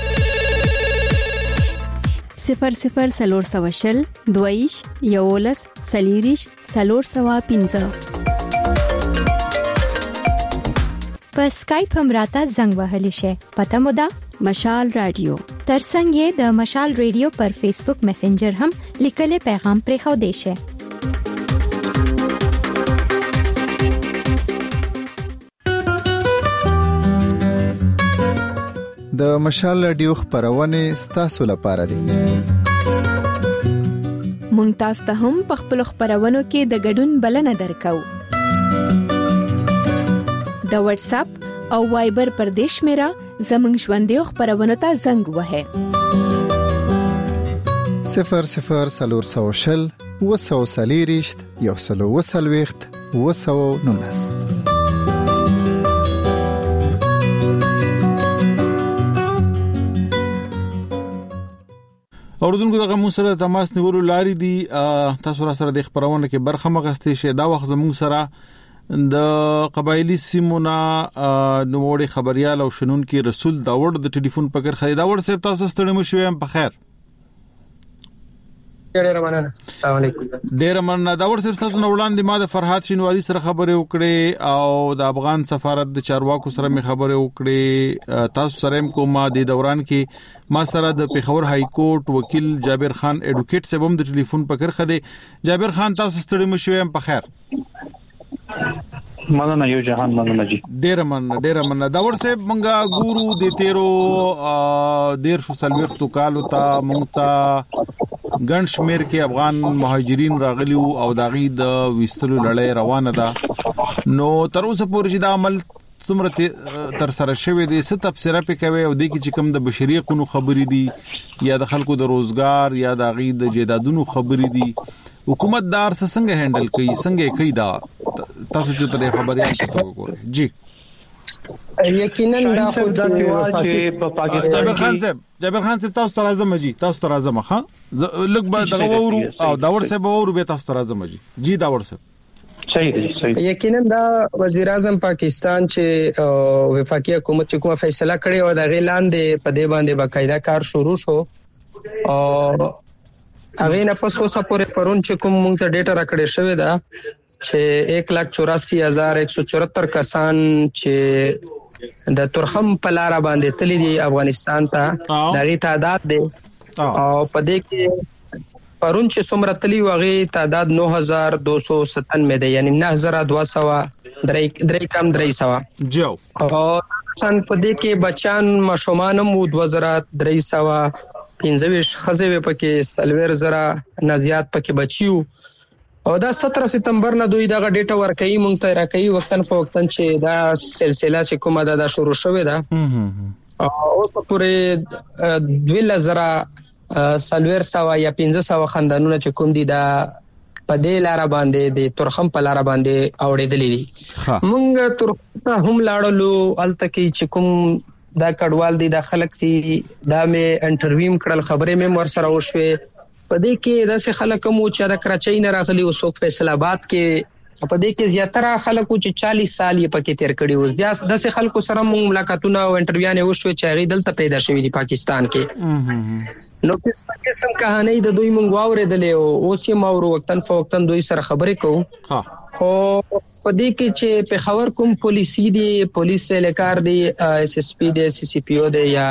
صفر صفر سلور سواشل دویش یولس سلیریش سلور سوا پینزه په اسکایپ هم راته زنګ وهلی شي پته مو ده مشال رادیو ترڅنګ یې د مشال رادیو پر فیسبوک میسنجر هم لیکلي پیغام پرې خو دی شي د مشال رادیو خبرونه ستاسو لپاره دي مونږ تاسو ته هم په خپل خبرونو کې د ګډون بلنه درکو د واتس اپ او وایبر پر دیش میرا زمنګ ژوندې خبرونه ته زنګ وهه صفر صفر سلور سو شل وسو سلیریشت یو سلو وسلويخت وسو نونس اوردونکو دغه مو سره تماس نیولو لاري دي تاسو را سره د خبرونه کې برخه مغستې شه دا وخت زموږ سره د قبایلی سیمونه نوموړي خبريال او شنون کې رسول داوړ د ټلیفون پکړ خري داوړ صاحب تاسو ستړي مو شوم په خیر ډېر مننه السلام علیکم ډېر مننه داوړ صاحب تاسو نو وړاندې ما د فرحات شینواری سره خبرې وکړې او د افغان سفارت د چارواکو سره می خبرې وکړې تاسو سره کومه د دوران کې ما سره د پیښور های کورټ وکیل جابر خان اډوکیټ سبم د ټلیفون پکړ خده جابر خان تاسو ستړي مو شوم په خیر مننه یو جهان مننه جی ډیر مننه ډیر مننه دا ورسه مونږه ګورو د تیرو ډیر شو سلويختو کالو ته مونږ ته ګڼ شمیر کې افغان مهاجرین راغلي او داغي د وستلو لړۍ روانه ده نو تر اوسه پورې دا عمل څومره تر سره شوی دی ست تفسیره پکوي او د کی چې کوم د بشري قانون خبرې دي یا د خلکو د روزګار یا د غي د جیدادونو خبرې دي حکومت دار څنګه هندل کوي څنګه کوي دا تاسو چې ته خبرې اخته وګورئ جی یقینا دا خو د جابر خان صاحب جابر خان صاحب تاسو تر اعظم جی تاسو تر اعظم ها لږ به دغه وورو او داور صاحب وورو به تاسو تر اعظم جی جی داور صاحب صحیح دی صحیح یقینا دا وزیر اعظم پاکستان چې وفاقي حکومت چې کومه فیصله کړې او د اعلان دی په دې باندې باقاعده کار شروع شو او هغه نه پس اوسه پورې پرون چې کوم موږ ته ډیټا راکړې شوې ده چې ایک لاکھ چوراسی هزار ایک سو چوہتر کسان چې د ترخم په لار باندې تللی دي افغانستان ته دغه تعداد دی او په دې کې پرون چې څومره تللی وغه تعداد نو هزار دو سو ستانوے دی یعنی نه هزار دو سو درې درې کم درې سو جو او څن په دې کې بچان مشومان مو دو هزار درې سو پنځه خزه پکې سلویر زرا نزيات پکې بچیو او دا سترہ ستمبر نه دوی دا ډیټا ورکړي مونږ ته راکړي وختن په وختن چې دا سلسله چې کومه دا شروع شوې ده او اوس پورې دوه هزار سلویر سوا یا پنځه سو خاندانونه چې کوم دي دا په دې لار باندې د ترخم په لار باندې اوړېدلې دي مونږ ترخم هم لاړلو الته کې چې کوم دا کډوال دي د خلک دي دا مې انټرویو کړل خبرې مې ور سره وشوي په دې کې داسې خلک مو چې د کراچۍ نه راغلي او څوک فیصل آباد کې په دې کې زیاتره خلکو چې چالیس سال یې پکې تیر کړي وو داسې خلکو سره مو ملاقاتونه او انټرویو نه وشوي چې هغه دلته پیدا شوی دي پاکستان کې نو په قسم کہانی د دوی مونږ واورېدلې او اوس یې ما ورو وختن فوختن دوی سره خبرې کوو ها خو په دې کې چې په خبر کوم پولیسي دي پولیس اهلکار دي اس اس پی دي سی سی پی او دي یا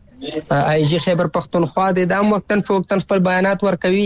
آی جی خیبر پختونخوا د دام وختن فوختن خپل بیانات ورکوي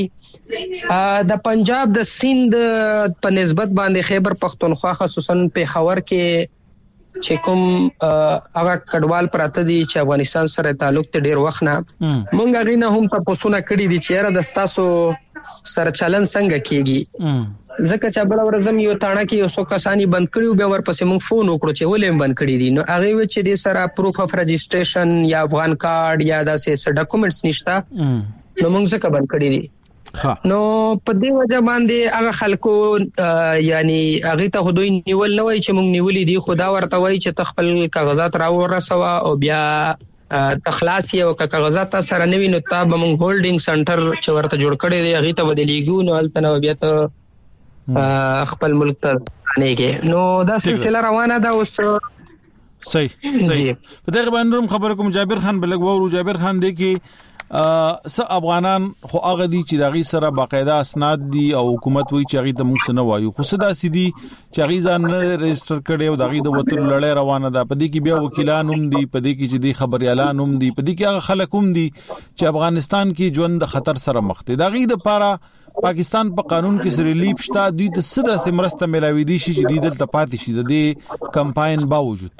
د پنجاب د سیند په نسبت باندې خیبر پختونخوا خصوصا په خبر کې چې کوم هغه کډوال پراته دي چې افغانستان سره تعلق ته ډیر وخت نه مونږ غوښنه هم تاسو نه کړی دي چې را د تاسو سره چلن څنګه کیږي ځکه چې بل ورځم یو تاڼه کې یو څو کسانی بند کړیو به ورپسې مونږ فون وکړو چې ولې بند کړی دي نو هغه و چې د سره پروف اف رجسټریشن یا افغان کارت یا داسې ډاکومېنټس نشته نو مونږ څنګه بند کړی دي نو په دې وجه باندې هغه خلکو یعنی هغه ته دوی نیول نه وای چې مونږ نیولې دي خدا ورته وای چې تخپل کاغذات راوړسوا او بیا تخلاص یو کاغذات سره نوی نو تا به مونږ هولډینګ سنټر چې ورته جوړ کړی دی هغه ته بدلیګو نو الته نو بیا ته خپل ملک ته نه کې نو دا سلسله روانه ده اوس صحیح صحیح په دغه باندې خبر کوم جابر خان بلګ وورو جابر خان دی کې س افغانان خو هغه دي چې دغه سره باقاعده اسناد دي او حکومت وایي چې هغه ته موږ نه وایو خو صدا سيدي چې هغه ځان ريجستره کړي او دغه د وتر لړۍ روانه ده په دې کې بیا وکیلان هم دي په دې کې چې دي خبريالان هم دي په دې کې هغه خلک هم دي چې افغانستان کې ژوند د خطر سره مخ دي دغه د لپاره پاکستان په قانون کې سره لیپ شته دوی ته صدا سمرسته ملاوي دي چې د دلته پاتې شي د دې کمپاین باوجود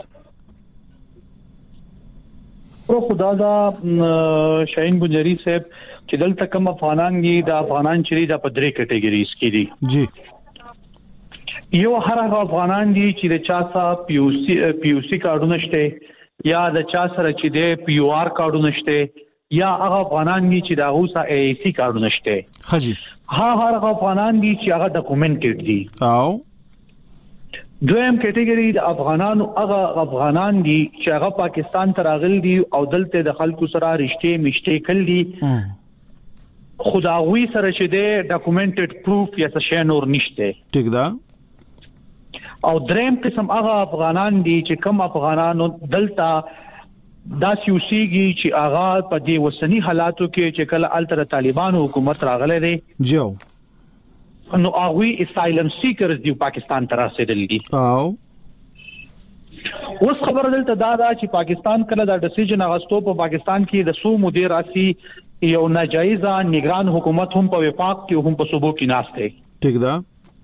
پرو خدا دا شاهین بنجری صاحب چې دلته کوم افغانان دي د افغانان چې د په درې کټګوریز کې دي جی یو هر هغه افغانان دي چې د چا سره پی او سی پی او سی کارډونه شته یا د چا سره چې د پی او آر کارډونه شته یا هغه افغانان دي چې د هغه سره ای سی کارډونه شته. خجی ها هر هغه افغانان دي چې هغه ډاکومنټډ دي. او دویم کټګوري د افغانانو هغه افغانان دي چې هغه پاکستان ته راغلي دي او دلته د خلکو سره رښتې مشته کړل دي خداوی سره چې د ډاکومنټډ پروف یا څه شی نور نشته. ټیک ده. او دریم قسم هغه افغانان دي چې کوم افغانانو دلته دا سیوسیږي چې هغه په دې وسنی حالاتو کې چې کله الټر طالبانو حکومت راغله دي جو نو هغه اسایلم سیکرز دی پاکستان ته راسېدل دي. او اوس خبر دلته دا دا چې پاکستان کله دا ډیسیژن اغستو په پاکستان کې د سو مدیر راسي یو ناجایز نگران حکومت هم په وفاق کې هم په صوبو کې ناشته. ٹھیک ده.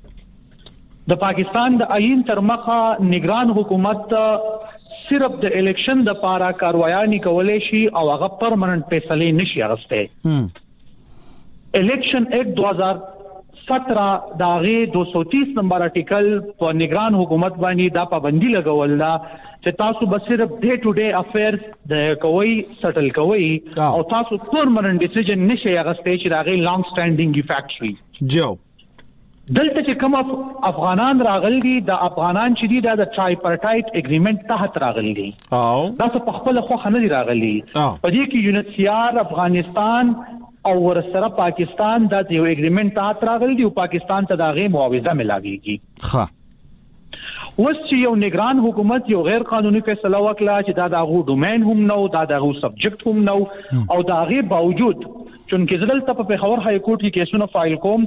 د پاکستان د آئین تر مخه نگران حکومت صرف د الیکشن د پاره کاروایي کولای شي او هغه پرمننت فیصله نشي اغسته. الیکشن ایکٹ دو ہزار سترہ داغه دو سو تیس نمبر آرټیکل په نگران حکومت باندې دا پابندي لګول دا چې تاسو به صرف ډے ټو ډے افیرز د کوي سټل کوي او تاسو پرمننت ډیسیژن نشي اغسته چې داغه لانګ سټانډینګ افیکټ وي. جو دلته چې کوم افغانان راغلي دي د افغانان چې دي د ټرایپارټایټ اګریمنت تحت راغلي دي او دا په خپل خو خنه دي راغلي په دې کې یونیسیار افغانستان او ورسره پاکستان د یو اګریمنت تحت راغلي دي او پاکستان ته دغه معاوضه ملاويږي. ښه اوس چې یو نگران حکومت یو غیر قانوني فیصله وکړه چې دا دغه ډومین هم نو دا دغه سبجیکټ هم نو او دغه باوجود چونکه دلته په پیښور های کورټ کې کیسونه فایل کوم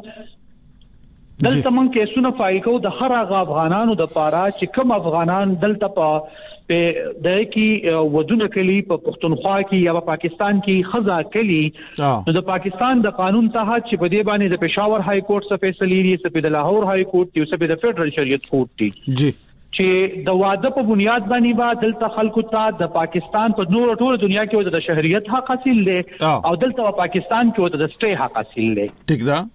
دلته مونږ کیسونه فایل کوو د هر هغه افغانانو د پاره چې کوم افغانان دلته په په دای کې ودونه کلی په پښتونخوا کې یا په پاکستان کې خزا کلی نو د پاکستان د قانون تحت چې په دې باندې د پېښور های کورټ څخه فیصله لري چې د لاهور های کورټ یو څه د فدرل شریعت کورټ دی جی چې د واده په بنیاد باندې با دلته خلکو ته د پاکستان په نور ټول دنیا کې د شهريت حق حاصل دی او دلته په پاکستان کې د سټي حق حاصل دی. ٹھیک ده.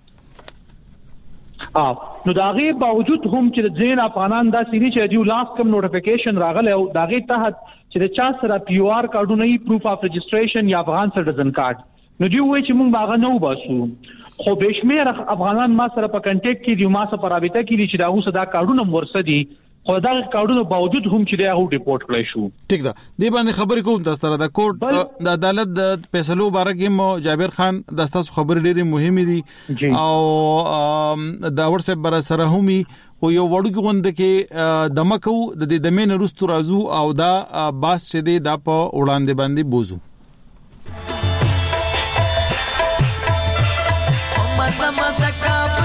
اه نو داغه باوجود هم چې د ځین افغانان دا سړي چې دیو لاس کم نوټیفیکیشن راغله او داغه تحت چې د چا سره پی او آر کارډونه ای پروف اف رجسټریشن یا افغان سټیزن کارت نو دی وای چې موږ باغ نه وباسو خو بشمیر افغانان ما سره په کنټیکټ کې دی ما سره په رابطه کې دي چې داغه صدا کارډونه ورسدي خو دا کارډونو باوجود هم چې دا هو ریپورت کړی شو. ټیک ده. دی باندې خبرې کوم تاسو سره د کوټ د عدالت د فیصلو باره کې مو جابر خان د تاسو خبرې ډېرې مهمه دي او دا ورسره بر سره همي او یو وړو غوند کې دمکو د دې دمن رستو رازو او دا باس چې دی د په وړاندې باندې بوزو. مزه مزه کابل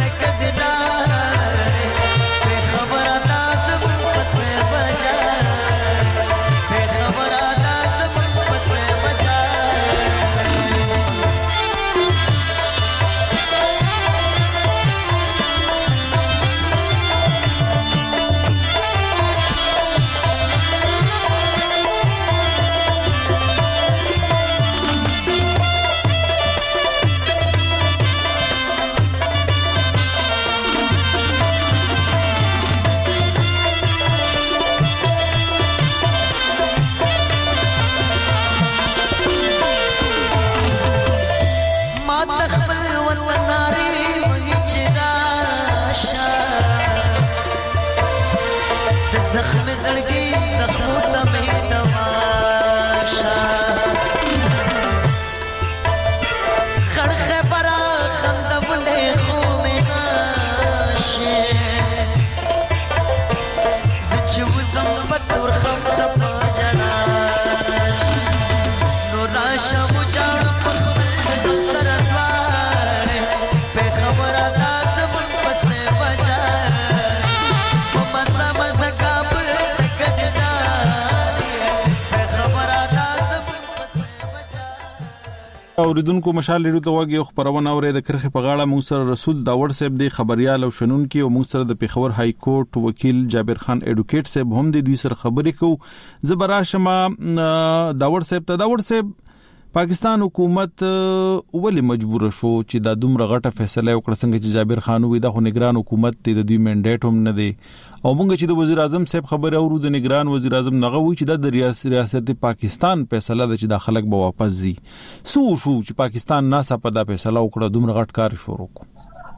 اوریدونکو مشال لري ته وګي خبرونه اوري د کرخه په غاړه موږ سره رسول داور صاحب دی خبريال او شنون کې او موږ سره د پیښور های کورټ وکیل جابر خان اډوکیټ صاحب هم د دوی سره خبرې کو زبرا شمه داور صاحب ته داور صاحب پاکستان حکومت ولې مجبور شو چې دا دومره غټه فیصله وکړه څنګه چې جابر خان وی دا خو نگران حکومت ته د دوی منډیټ هم نه دی او موږ چې د وزیر اعظم صاحب خبره اورو د نگران وزیر اعظم نغه وی چې د ریاست پاکستان فیصله د چې د خلک به واپس زی سو شو چې پاکستان ناسا په دا فیصله وکړه دومره غټ کار شروع کو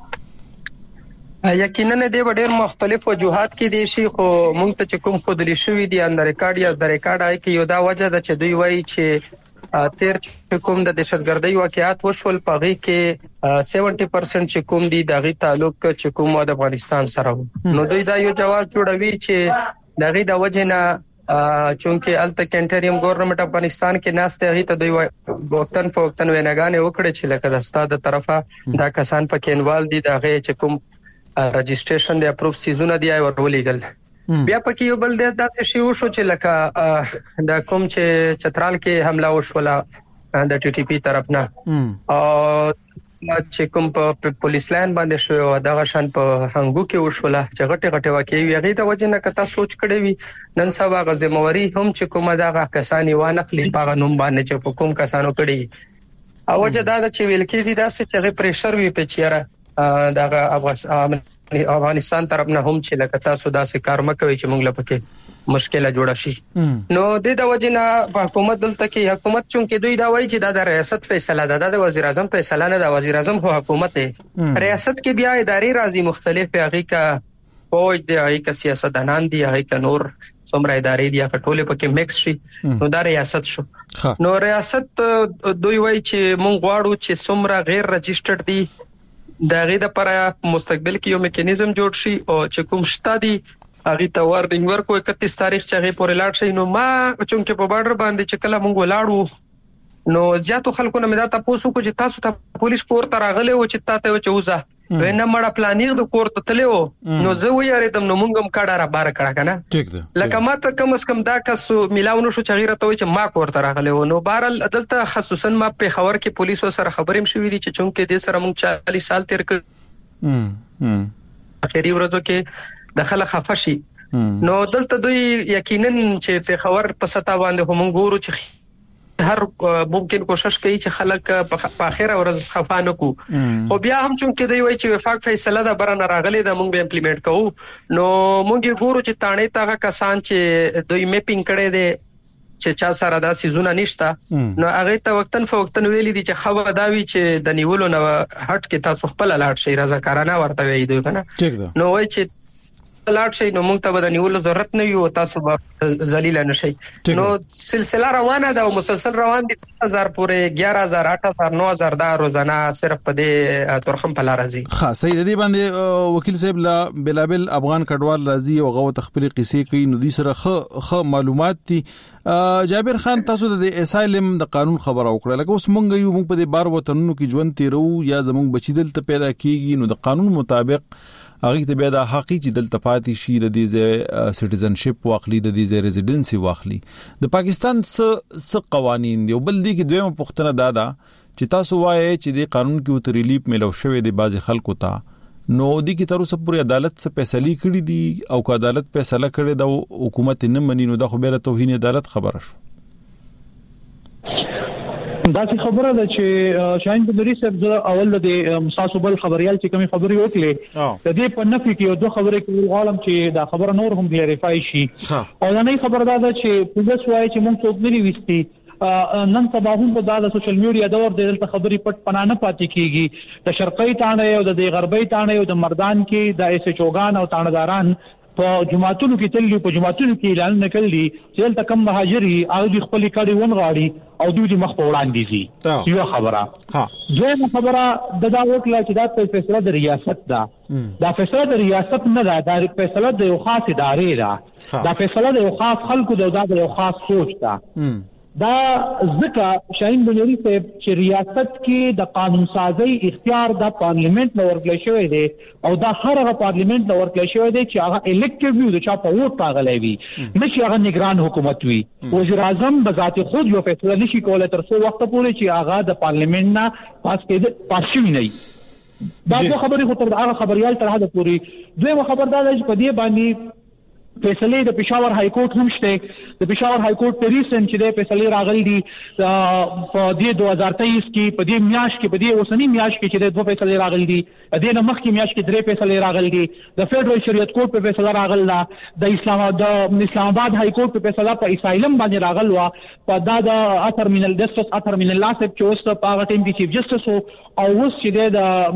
یقینا د ډېر مختلف وجوهات کې دي شي خو موږ ته چې کوم خودلی شوې دي ان ریکارډ یا د ریکارډ آی کې یو دا وجه ده چې دوی وایي چې تیر چې کوم د دهشتګردۍ واقعیات وشول پغې کې سبعین پرسنټ چې کوم دي دغه تعلق چې کوم د افغانستان سره نو دوی دا یو جواز جوړوي چې دغه د وجه نه چونکه الته کنټریم ګورنمنت افغانستان کې ناشته هي ته دوی وختن فوختن وینګانې وکړي چې لکه د استاد طرفه دا کسان په کینوال دي دغه چې کوم رجسټریشن د اپروف سیزونه دی ورولېګل بیا پکې یو بل د داسې شی وشو چې لکه د کوم چې چترال کې حمله وشوله د ټي ټي پی طرف نه او چې کوم په پولیس لاین باندې شو دغه شان په هنګو کې وشوله چې غټه غټه واقعي ویغه د وجه نه کته سوچ کړی وي نن سبا غزموري هم چې کومه دغه کسانی وانه خلی باغ نوم باندې چې کوم کسانو کړی او وجه دا چې ویل کېږي دا چې پریشر وی په چیرې دغه افغانستان افغانستان طرف نه هم چې لکه تاسو داسې کار مکوي چې موږ لپاره مشکله جوړه شي نو د د وجنه حکومت دلته کې حکومت چونکې دوی دا وایي چې دا د ریاست فیصله ده د وزیر اعظم فیصله نه ده وزیر اعظم خو حکومت دی ریاست کې بیا اداري راځي مختلف هغه کا فوج دی هغه کا سیاستدانان دی هغه کا نور څومره ادارې دي هغه ټوله پکې مکس شي نو دا ریاست شو نو ریاست دوی وایي چې موږ غواړو چې څومره غیر رجسټرډ دي د غي د پر مستقبل کې یو میکانیزم جوړ شي او چې کوم شته دي هغه ته وارننګ ورکو اکتیس تاریخ چې هغه پورې لاړ شي نو ما چونکه په بارډر باندې چې کله مونږ ولاړو نو ځاتو خلکو نه مې دا تاسو کو چې تاسو ته پولیس کور ته راغلي و چې تاسو ته چوزه وینه مړه پلانینګ د کور ته تلو نو زه ویاریدم نو مونږ هم کډه را بار کړه کنه ټیک ده لکه ماته کم اس کم دا کس ملاونه شو چې غیره ته چې ما کور ته راغلی و نو بهرال عدالت خصوصا ما په خبر کې پولیس سره خبرې هم شوې دي چې چونکه د سره مونږ چالیس سال تیر کړ ام اخیری ورځو کې داخله خفشي نو دلته دوی یقینا چې په خبر په ستا باندې هم ګورو چې هر ممکن کوشش کوي چې خلک په اخره ورځ خفانه کو او بیا هم چونکه دوی وایي چې وفاق فیصله ده برنه راغلي ده مونږ به امپلیمنٹ کوو نو مونږ ګورو چې تانه تاغه کسان چې دوی میپینګ کړي دي چې چا سره دا سيزونه نشته نو هغه ته وختن فوختن ویلي دي چې خبر دا وی چې د نیولو نه هټ کې تاسو خپل لاړ شي رضاکارانه ورته وی دوی کنه نو وایي چې لاړ شي نو موږ ته به د نیولو ضرورت نه یو تاسو به ذلیل نه شي نو سلسله روانه ده او مسلسل روان دي هزار پورې اغیار هزار اټ هزار نو هزار دا روزانه صرف په دې ترخم په لار راځي خاص سید دی باندې وکیل صاحب لا بلابل افغان کډوال راځي او غو تخپل قصې کوي نو دي سره خ خ معلومات دي جابر خان تاسو د اسایلم د قانون خبره وکړه لکه اوس مونږ یو مونږ په دې بار وطنونو کې ژوند تیرو یا زمونږ بچی دلته پیدا کیږي نو د قانون مطابق هغه ته بیا د حقي چې دلته پاتې شي د دې سټیزنشپ واخلي د دې ریزیډنسي واخلي د پاکستان څه څه قوانين دی بل دي کې دویمه پښتنه دادا چې تاسو وایي چې د قانون کې وت ریلیف ملو شوی دی بعض خلکو ته نو د کی تر اوسه پورې عدالت څخه فیصله کړې دي او که عدالت فیصله کړې د حکومت نه مني نو د خو به توهین عدالت خبره شو دا څه خبره ده چې شاهین بندري صاحب اول د مساسبل خبريال چې کومي خبري وکړي د دې په نفي کې یو دوه خبرې کول غواړم چې دا خبره نور هم کلیریفای شي او دا نه خبره ده چې پولیس وایي چې موږ څوک نه وستي نن سبا هم په د سوشل میډیا دور د خبري پټ پنانه پاتې کیږي د شرقي تانه او د غربي تانه او د مردان کې د ایس چوغان او تانهداران په جماعتونو کې تللی په جماعتونو کې اعلان نکړي چې تل کم مهاجري او د خپل کړي ونغاړي او دوی مخ په وړاندې دي یو خبره ها دویمه خبره د دا وکړه چې دا فیصله د ریاست ده دا فیصله د ریاست نه ده دا فیصله د یو خاص ادارې ده دا فیصله د یو خاص خلکو د یو خاص سوچ ده دا ځکه شاهین بنوري صاحب چې ریاست کې د قانون سازي اختیار د پارلیمنت نو ورکړل شوی دی او دا هر هغه پارلیمنت نو ورکړل شوی دی چې هغه الیکټیو وي د چا په ووټ راغلی وي نشي هغه نگران حکومت وي وزیر اعظم به ذات خود یو فیصله نشي کولای تر څو وخت پورې چې هغه د پارلیمنت نه پاس کېد پاس شوی نه دا خبرې خو تر هغه خبريال تر هغه پورې دویمه خبر دا ده چې په دې باندې فیصله د پېښور های کورټ هم شته د پېښور های کورټ په ریسنت چې د فیصله راغلي دي په دې دوه هزار تیئیس کې په دې میاشت کې په دې اوسنی میاشت کې چې د دوه فیصله راغلي دي د دې نه مخکې میاشت کې درې فیصله راغلي دي د فدرال شریعت کورټ په فیصله راغله د اسلام د اسلام آباد های کورټ په فیصله په اسایلم باندې راغلو په دا د اثر من الجستس اثر من الله سب چې اوس په هغه ټیم کې چیف جسټس او اوس چې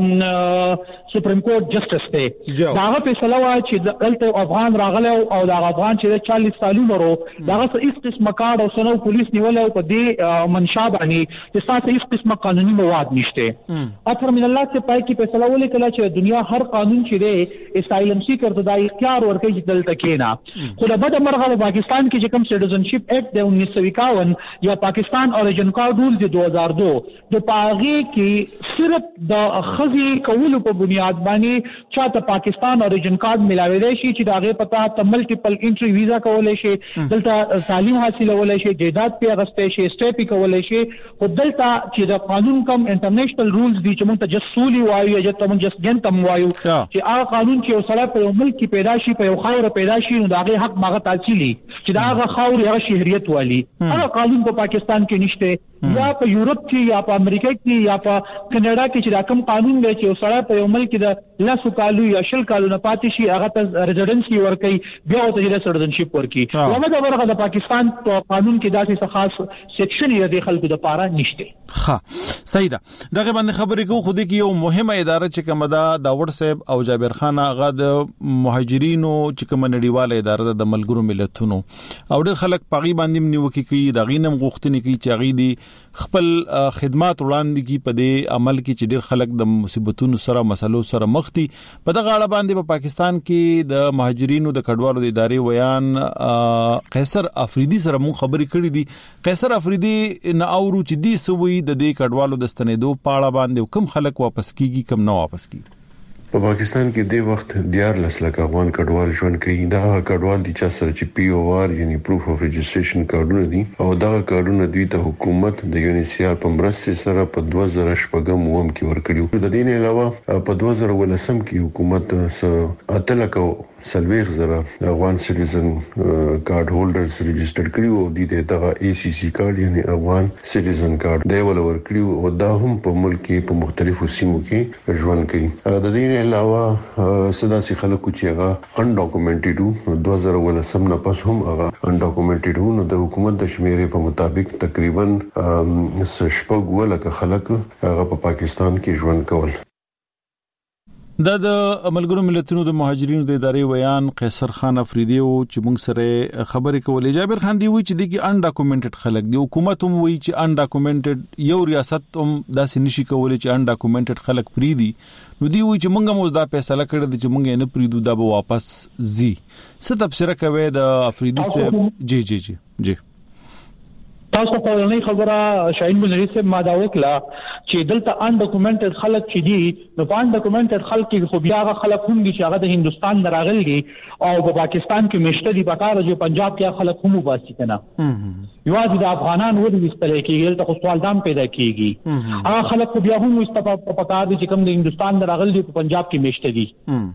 د سپریم کورټ جسټس دی دا هغه فیصله وا چې دلته افغان راغله او دا افغان چې چالیس سالونه ورو دا هیڅ قسمه کارت او سنو پولیس نیول او په دې منشا باندې چې تاسو هیڅ قسمه قانوني مواد نشته اثر من الله سے پای کې فیصله ولیکل چې دنیا هر قانون چې دی اسایلم سیکر ته د اختیار ورکړي چې دلته کېنا خو د بده مرغه په پاکستان کې چې کوم سټیزنشپ اکټ د انیس سو اکاون یا پاکستان اوریجن کارت رول د دو هزار دو د پاغي کې صرف د خزي کولو په بنیاد باندې چاته پاکستان اوریجن کارت ملاوي دی چې دا غي پتا ته ملټیپل انټری ویزا کولای شي دلته تعلیم حاصلولای شي جیدات په غسته شي سټیپی کولای شي خو دلته چې د قانون کم انټرنیشنل رولز دي چې موږ ته جس سولي وایو یا ته موږ جس ګن تم وایو چې هغه قانون چې وسله په یو ملک کې پیدا شي په یو خاور پیدا شي نو دا غي حق ماغه تحصیلي چې دا هغه خاور یا شهریت والی هغه قانون په پاکستان کې نشته یا په یورپ کې یا په امریکا کې یا په کینیډا کې چې دا کوم قانون دی چې وسله په یو ملک کې د لاسو کالو یا شل کالو نه پاتې شي هغه ته ریزیډنسي ورکړي بیا ته د سټیزنشپ ورکړي ومه دا ورغه د پاکستان په قانون کې داسې خاص سیکشن یې د خلکو د پاره نشته ها صحیح ده دغه باندې خبرې کوو خو د یو مهمه اداره چې کومه ده د واتساپ او جابر خان هغه د مهاجرینو چې کومه نړیواله اداره د ملګرو ملتونو او ډېر خلک پاغي باندې نیوکه کوي د غینم غوښتنې کوي چې غي دي خپل خدمات وړاندې کی په دې عمل کې چې ډېر خلک د مصیبتونو سره مسلو سره مخ دي په دغه اړه باندې په پاکستان کې د مهاجرینو د کډوالو د ادارې ویان قیصر افریدي سره مون خبرې کړې دي قیصر افریدي نه اورو چې دي سوي د دې کډوالو د ستنېدو پاړه باندې کوم خلک واپس کیږي کم نه واپس کیږي په پاکستان کې د وخت دیار لسلک افغان کډوال ژوند کوي دا کډوال دي چې سره چې پی او آر یعنی پروف اف رجسټریشن کارډونه دي او دا کارډونه دوی ته حکومت د یو ان ایچ سی آر په مرسته سره په دوه زره شپږم وم کې ورکړیو د دې نه علاوه په دوه زره ولسم کې حکومت اتلکو سلويخ زره افغان سټیزن کارت هولډرز ريجستره کړیو او د دې دغه ای سی سی کارت یعنی افغان سټیزن کارت دی ول ورکړیو او دا هم په ملک کې په مختلفو سیمو کې ژوند کوي د دې نه علاوه صدا سي خلکو چې هغه ان ډاکومنټډ دوه زره ولسم نه پس هم هغه ان ډاکومنټډ نو د حکومت د شمیرې په مطابق تقریبا شپږ ولکه خلک هغه په پاکستان کې ژوند کول دا د ملګرو ملتونو د مهاجرینو د ادارې ویان قیصر خان افریدي او چې موږ سره خبرې کولې جابر خان دی وی چې دغه ان ډاکومنټډ خلک دی حکومت هم وی چې ان ډاکومنټډ یو ریاست هم داسې نشي کولای چې ان ډاکومنټډ خلک پریدي نو دی وی چې موږ موږ دا فیصله کړې چې موږ نه پریدو دا به واپس زی څه تبصره کوي د افریدي صاحب جی جی جی جی تاسو په لنی خبره شاهین بن رئیس ما دا وکړه چې دلته ان ډاکومنټډ خلک چې دي نو ان ډاکومنټډ خلک کې خو بیا هغه خلک هم دي چې هغه د هندستان نه راغلي دي او په پاکستان کې مشته دي په کار چې پنجاب کې خلک هم وباسي کنه یوازې د افغانان ودی وستل کېږي ته خو سوال دام پیدا کیږي هغه خلک بیا هم واستفا په کار دي چې کوم د هندستان نه راغلي دي په پنجاب کې مشته دي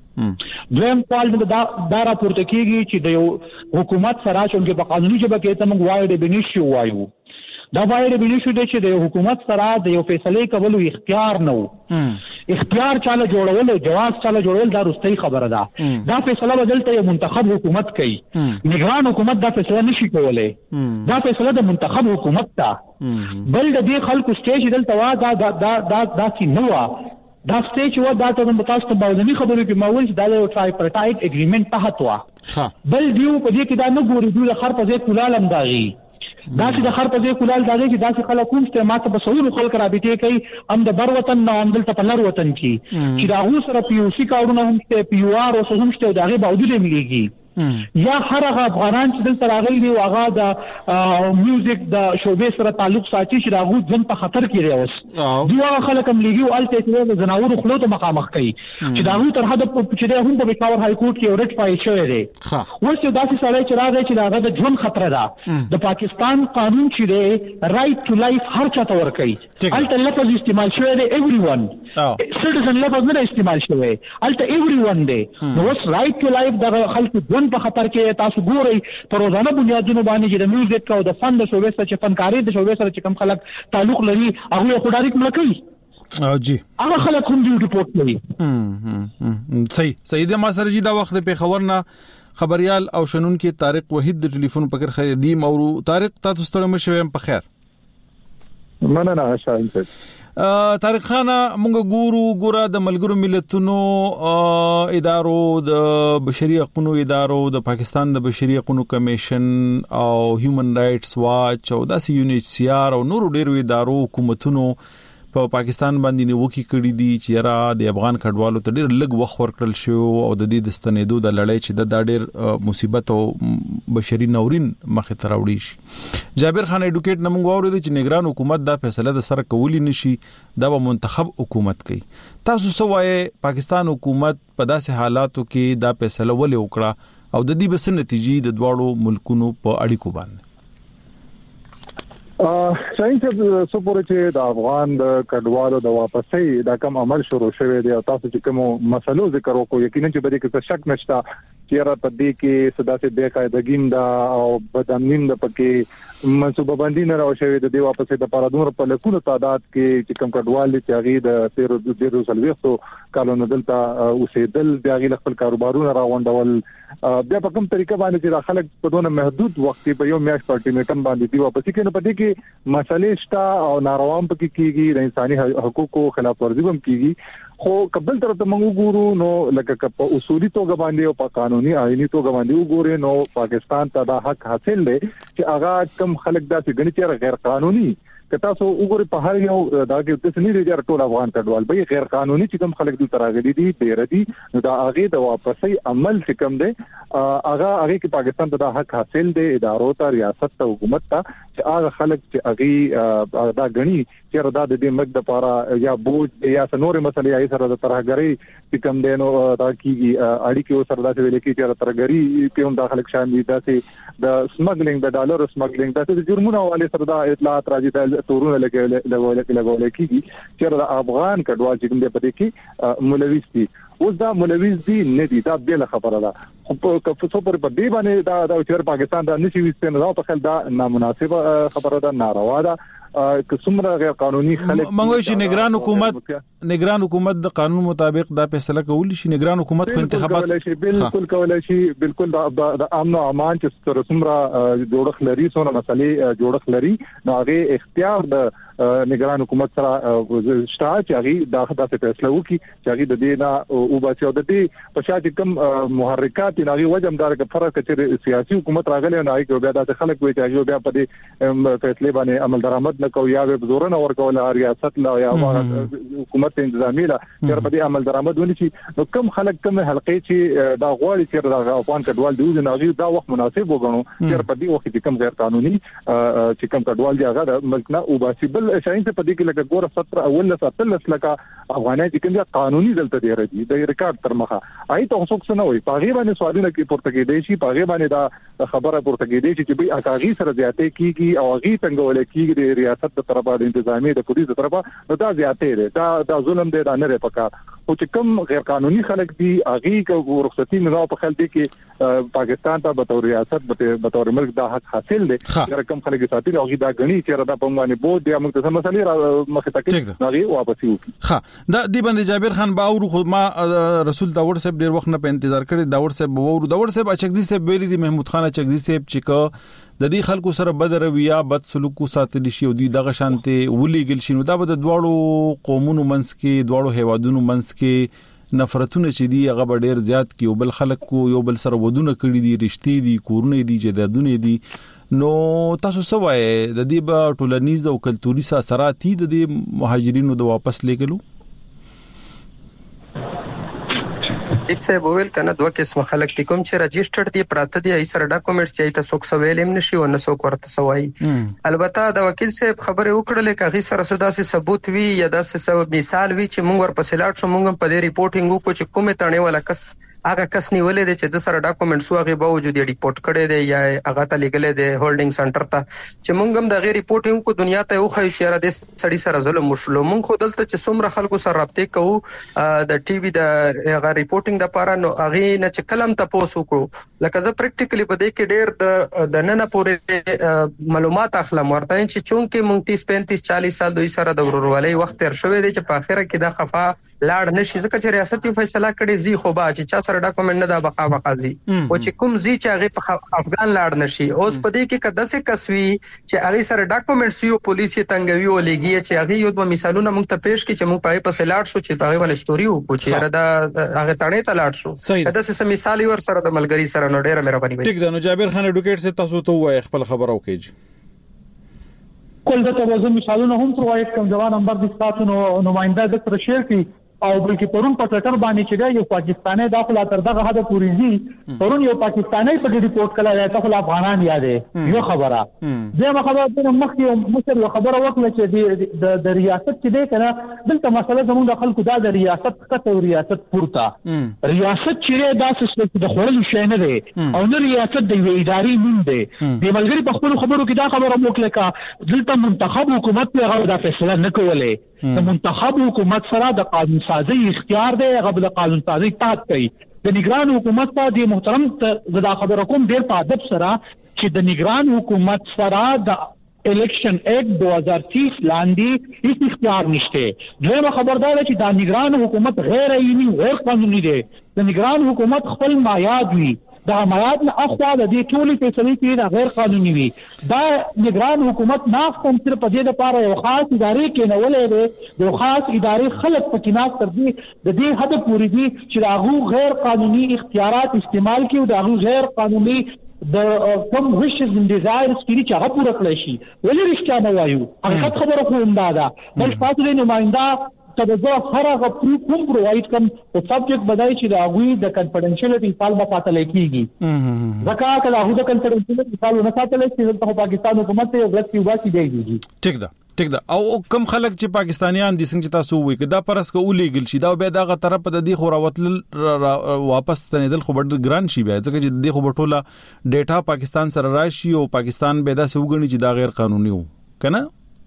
دویم سوال دا دا راپورته کیږي چې د یو حکومت سره چې په قانوني ژبه کې ته موږ وایو د بنیشو وایو دا وایي د بنیشو د چې د حکومت سره د یو فیصله کولو اختیار نه وو اختیار چاله جوړول او جواز چاله جوړول دا رستۍ خبره ده دا فیصله بدلته یو منتخب حکومت کوي نگران حکومت دا فیصله نشي کولای دا فیصله د منتخب حکومت ته بل د دې خلکو سټیج دلته وا دا دا دا دا چې نو دا سټیج و دا ته په تاسو باندې خبرې کې ماول چې دا یو ټرایپارټایټ اګریمنت تحت وا بل دیو په دې کې دا نه ګوري دوی د خر په ځای کولالم داغي دا چې د خر په ځای کولال داغي چې دا چې خلک کوم ته ماته په سوور خلک رابطه کوي هم د بر وطن نه هم دلته په لر وطن کې چې دا هو سره پی او سی کارونه هم ته پی او آر او هم ته داغي باوجود مليږي یا هر هغه افغانان چې دلته راغلي دي هغه د میوزیک د شوبې سره تعلق ساتي چې راغو ځن په خطر کې راوس دوه خلک هم لګي او الته چې د زناور خلو ته مخامخ کوي چې راغو تر حد چې ده هم په پېښور های کورټ کې اورټ پای شوی دی اوس یو داسې سړی چې راغی چې هغه د ژوند خطر ده د پاکستان قانون چې دی رائټ ټو لایف هر چا ته ورکړي الته لفظ استعمال شوی دی ایوری ون سټیزن لفظ نه استعمال شوی الته ایوری ون دی نو وس رائټ ټو لایف د خلکو ژوند په خطر کې تاسو ګورئ په روزانه بنیادونو باندې چې د میوزیک او د فن د شوبې سره چې فنکاري د شوبې سره چې کوم خلک تعلق لري هغه خو ډایرکټ ملکي او جی هغه خلک هم دی ریپورت کوي صحیح صحیح د ما سره جی دا وخت په خبرنا خبريال او شنون کې طارق وحید د ټلیفون پکړ خدیم او طارق تاسو ستړي مشوم په خیر مننه شاهین صاحب طارق خان مونږ ګورو ګوره د ملګرو ملتونو ادارو د بشري حقوقو ادارو د پاکستان د بشري حقوقو کمیشن او هیومن رائټس واچ او د یو ان ایچ سی آر او نورو ډیرو ادارو حکومتونو په پاکستان باندې نیوکي کړی دي چې را د افغان کډوالو ته ډیر لږ وخت ورکړل شو او د دې د ستنېدو د لړۍ چې د ډیر مصیبت او بشري ناورین مخه ته راوړي شي جابر خان اډوکیټ نمونږ اورید چې نگران حکومت دا فیصله د سره کولی نشي دا به منتخب حکومت کوي تاسو سوای پاکستان حکومت په داسې حالاتو کې دا فیصله ولې وکړه او د دې بس نتیجې د دواړو ملکونو په اړیکو باندې شاین صاحب سو پورې چې د افغان د کډوالو د واپسۍ د کم عمل شروع شوه دی او تاسو چې کوم مسلو ذکر وکړو یقینا چې بده کې شک نشته چې را پدې کې صدا سي بے قاعدګین دا او بدامنین د پکې منصوبه بندي نه راوښوي د دې واپسۍ د پارادور په لکونو تعداد کې چې کوم کډوال چې هغه د تیر ډیرو سلويختو کالونو دلته اوسېدل د هغه خپل کاروبارونه راوندول بیا په کوم طریقه باندې چې خلک په دونه محدود وخت په یو میاشت پارټیمیټم باندې دی واپس کې نه پدې کې مسلې شته او ناروام پکې کیږي د انساني حقوقو خلاف ورزي هم کیږي خو قبل تر ته موږ ګورو نو لکه په اصولي توګه باندې او په قانوني آئینی توګه باندې وګورئ نو پاکستان ته دا حق حاصل دی چې هغه کم خلک داسې غني چې غیر قانوني که تاسو وګورئ په هر یو دا کې د سنې لري ټول افغان کډوال به غیر قانوني چې کوم خلک دلته راغلي دي ډیر دي نو دا هغه د واپسۍ عمل چې کوم دی هغه هغه کې پاکستان ته دا حق حاصل دی ادارو ته ریاست ته حکومت ته چې هغه خلک چې هغه دا غني چې دا د دې مګ د پاره یا بوج یا سنوري مسلې یې سره د ترهګری چې کوم دی نو دا کیږي اړیکې سره دا ویل کې چې ترهګری په هم داخله شامل دي داسې د سمګلینګ د ډالر سمګلینګ داسې د جرمونو حواله سره دا اطلاعات راځي تورونه لګول لګول کیږي چې د افغان کډوال چې کوم دی په دې کې مولوی دي اوس دا مولوی دي نه دي دا بل خبره ده خو په څو پر په دې باندې دا د چیر پاکستان د نشي وستنه دا په خل دا نامناسبه خبره ده ناروا ده که څومره غیر قانوني خلک منګوي چې نگران حکومت نگران حکومت د قانون مطابق دا فیصله کولی شي نگران حکومت کو انتخابات بالکل کولای شي بالکل د امن او امان چې تر څومره جوړخ لري څونه مسلې جوړخ لري نو هغه اختیار د نگران حکومت سره شته چې هغه دا داسې فیصله وکړي چې هغه د دې نه او بچو د دې په شاته کوم محرکات نه وجم دار کې فرق چې سیاسي حکومت راغلی نه هغه بیا د خلک وي چې هغه بیا په دې فیصله باندې عمل درآمد کو یا به زورن ورکول ریاست لا یا حکومت انتظامی لا تر په دې عمل درآمد ونی شي نو کم خلک کم حلقې چې دا غواړي چې د افغان کډوال دی نو هغه دا وخت مناسب وګڼو تر په دې وخت کې کم غیر قانوني چې کم کډوال دی هغه د ملک نه او باسبل شاین ته په دې کې لکه ګور ستر اول ستلس لکه افغانای چې کوم قانوني دلته دی راځي د ریکارډ تر مخه آی ته څوک څه نه وي په غیبه باندې سوالونه کې پورته کېدې شي په غیبه باندې دا خبره پورته کېدې شي چې به اکاغي سره زیاتې کیږي او غي څنګه ولې کیږي د ریاست د طرفه د انتظامی د پولیس د طرفه نو دا زیاتې ده دا دا ظلم دی دا نه لري پکار او چې کوم غیر قانوني خلک دي اغي کو رخصتي نه په خل دي کې پاکستان ته به تور ریاست به تور ملک دا حق حاصل دي چې کوم خلک ساتي او غي دا غني چې را د پنګوانه بو د موږ ته مسلې مخه تکي نغي واپس وکي ها دا دی باندې جابر خان باور خو ما رسول دا وړ صاحب ډیر وخت نه په انتظار کړی دا وړ صاحب وور دا وړ صاحب اچګزي صاحب ویلي دي محمود خان اچګزي صاحب چې کو د دې خلکو سره بد رویه بد سلوک ساتل شي او دوی دغه شانته ولېګل شي نو دا به د دواړو قومونو منځ کې دواړو هیوادونو منځ کې نفرتونه چې دی هغه ډیر زیات کې او بل خلک کو یو بل سره ودونه کړی دي رښتې دي کورونه دي جدادونه دي نو تاسو سوای د دې به ټولنیز او کلتوري اثرات د دې مهاجرینو د واپس لګلو ایسه بوول کنه دوه قسم خلک دي کوم چې رجسټرډ دي پراته دي ای سره ډاکومېنټس چې ایته څوک سویل هم نشي او نه څوک ورته سوای البته د وکیل صاحب خبره وکړه چې هغه سره صدا سي ثبوت وی یا د څه مثال وی چې موږ ورپسې لاړ شو موږ په دې ریپورټینګ وکړو چې کومه تڼې ولا کس هغه کس نیولې دي چې د سره ډاکومېنټس واغې باوجود یې ریپورت کړي دي یا هغه ته لګلې دي هولډینګ سنټر ته چې مونږ هم د غیر ریپورټینګ کو دنیا ته وخی شهره د سړي سره ظلم وشلو مونږ خو دلته چې څومره خلکو سره رابطه کوو د ټي وي د هغه ریپورټینګ د پاره نو هغه نه چې کلم تاسو کو لکه زه پریکټیکلی په دې کې ډېر د د نن پورې معلومات اخلم ورته چې چونکه مونږ تیس پینتیس چالیس سال دوی سره د ورورولۍ وخت تر شوې دي چې په اخره کې د خفا لاړ نشي ځکه چې ریاست یې فیصله کړې زی خو با چې چا سره ډاکومېنټ نه دا بقا بقازي او چې کوم زی چې هغه په افغان لاړ نشي اوس په دې کې کده څه کسوي چې هغه سره ډاکومېنټس یو پولیس یې تنګوي او لګي چې هغه یو د مثالونه مونږ ته پېښ کړي چې مونږ پای په سلاړ شو چې هغه ول سټوري وکړو چې را دا هغه تړې ته لاړ شو کده څه مثال ور سره د ملګری سره نو ډېر مهرباني وي ټیک ده نو جابر خان اډوکیټ سے تاسو ته وای خپل خبر او کېج کول د توازن مثالونه هم پرووایډ کوم ځوان نمبر د ستاسو نمائنده د تر شیر کی او بلکې پرون په ټټر باندې چې یو پاکستاني داخله تر دغه حد پورې دي پرون یو پاکستاني په ریپورت کړه چې خپل افغانان یادې یو خبره زه خبره د مخکې مصر یو خبره وکړه چې د د ریاست چې دی کنه دلته مسله زموږ د خلکو دا د ریاست کته او ریاست پورته ریاست چې دا څه د خورل شي نه دی او نه ریاست د اداري نوم دی د ملګری په خپل خبرو کې دا خبره وکړه چې دلته منتخب حکومت په هغه د فیصله نه کولې د منتخب حکومت سره د قانون سازي اختیار دی هغه د قانون سازي تحت کوي د نگران حکومت ته د محترم زدا خبر کوم ډیر په ادب سره چې د نگران حکومت سره د الیکشن ایکټ دو هزار تیس لاندې هیڅ اختیار نشته دویمه خبردار چې د نگران حکومت غیر آئینی غیر قانوني دی د نگران حکومت خپل مایاد وي دا مایاد نه اخوا د دې ټولې فیصلې کې دا غیر قانوني وي دا نگران حکومت ناف کوم تر په دې لپاره یو خاص ادارې کې نه ولې دی یو خاص ادارې خلک په کیناس تر دې د دې حد پورې دي چې هغه غیر قانوني اختیارات استعمال کوي دا غیر قانوني د کوم ویشز اند ډیزایر سپیری چې هغه پوره کړی شي ولې رښتیا نه وایو حقیقت خبره کوم دا ده بل تاسو د نمائنده ته د هر هغه پروف کوم پرووایډ کوم او سبجیکټ بدای چې دا غوي د کنفیډنشیلټی فال په ساتل کېږي ځکه کله هغه د کنفیډنشیلټی فال نه ساتل کېږي په پاکستان حکومت یو غلط یواسي دیږي ټیک ده ټیک ده او کم خلک چې پاکستانیان دي څنګه تاسو وایي کدا پرس کو لیګل شي دا به دغه طرف د دې خو راوتل واپس تنیدل خو ډېر ګران شي بیا ځکه چې د خو بټوله ډیټا پاکستان سره راشي او پاکستان به دا سوګنی چې دا غیر قانوني وو کنه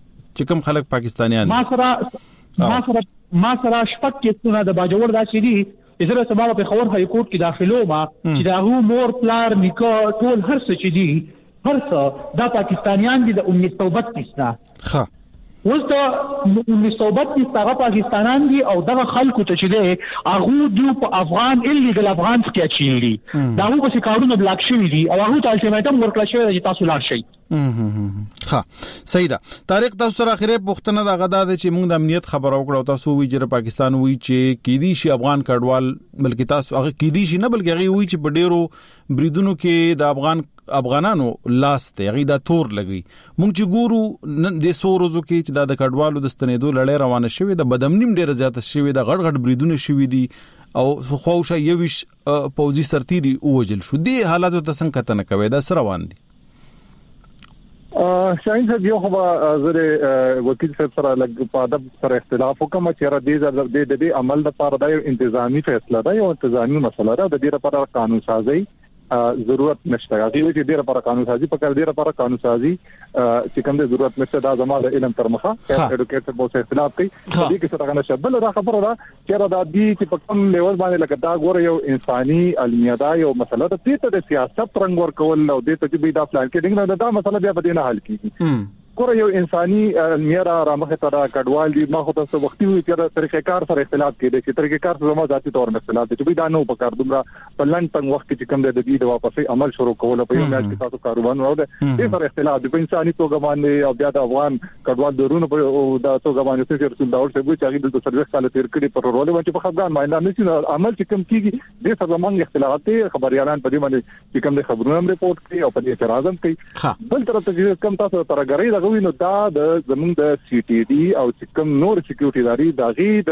چې کم خلک پاکستانیان ما سره ما سره ما سره شپږ کیسونه د باجوړ دا شې دي زه سبا په خبر هاي کورټ کې داخلو ما چې دا هو مور پلار نیکو ټول هر څه چې دي هر څه دا پاکستانیان دي د انیس سو بتیس نه ها اوس دا انیس سو بتیس هغه پاکستانیان دي او دغه خلکو ته چې دي هغه د په افغان الیګل افغان کې اچیلی دا هو په کارونو بلاک شوی دي او هغه ته الټیمیټم ورکړل شوی چې تاسو لاړ شئ ها صحیح ده طارق تاسو سره اخیره پښتنه د غدا د چې موږ د امنیت خبر او کړو تاسو وی چې پاکستان وی چې کیدی شي افغان کډوال بلکې تاسو هغه کیدی شي نه بلکې هغه وی چې په ډیرو بریدونو کې د افغان افغانانو لاس ته غي دا تور لګي مونږ چې ګورو د سورزو کې چې د کډوالو د ستنېدو لړۍ روانه شوې د بدامنیم ډیره زیاته شوې د غړ غړ بریدونه شوې دي او خوښه یوش پوزي سرتيري اوجل شو دي حالاتو ته څنګه کتنه کوي دا سره روان دي شاین صاحب یو خو زره وکیل صاحب سره لګ په ادب سره اختلاف وکم چې را دې زر دې د عمل لپاره د انتظامی فیصله ده یو انتظامی مسله ده د دې لپاره قانون سازي ضرورت نشته هغه چې ډیره پر قانون سازي په کار ډیره پر قانون سازي چې کوم د ضرورت نشته دا زموږ علم تر مخه اډوکیټر په څه اختلاف کوي دې کې څه څنګه شبل را خبره ده چې را د دې چې په کوم لیول باندې لکه دا ګوره یو انساني علمیه یو مسله ده چې د سیاست رنګ ور کول او د تجربه د پلان کې ډینګ دا مسله بیا په دې نه حل کیږي ګوره یو انساني علمیه را مخه تر کډوال دي ما خو تاسو وختي وي چې طریقې کار سره اختلاف کېږي چې طریقې کار سره زموږ ذاتي تور نه اختلاف دي چې دا نو په کار دومره په لنډ وخت کې کوم د دې د واپسې عمل شروع کول په یو میاشت کې تاسو کاروبار ورو ده دې سره اختلاف دي په انساني توګه باندې او بیا د افغان کډوال درونو په د توګه باندې چې رسول داور څه وي چې هغه د سرویس کال تیر کړي پر رول باندې په افغان باندې نشي عمل چې کوم کیږي دې سره زموږ اختلافات خبريالان په دې باندې چې کوم د خبرونو ریپورت کوي او په دې اعتراض هم کوي بل طرف ته کوم تاسو ترګری دغوی نو دا د زمونږ د سی ټي ډي او کوم نور سکیورټي داري دغه د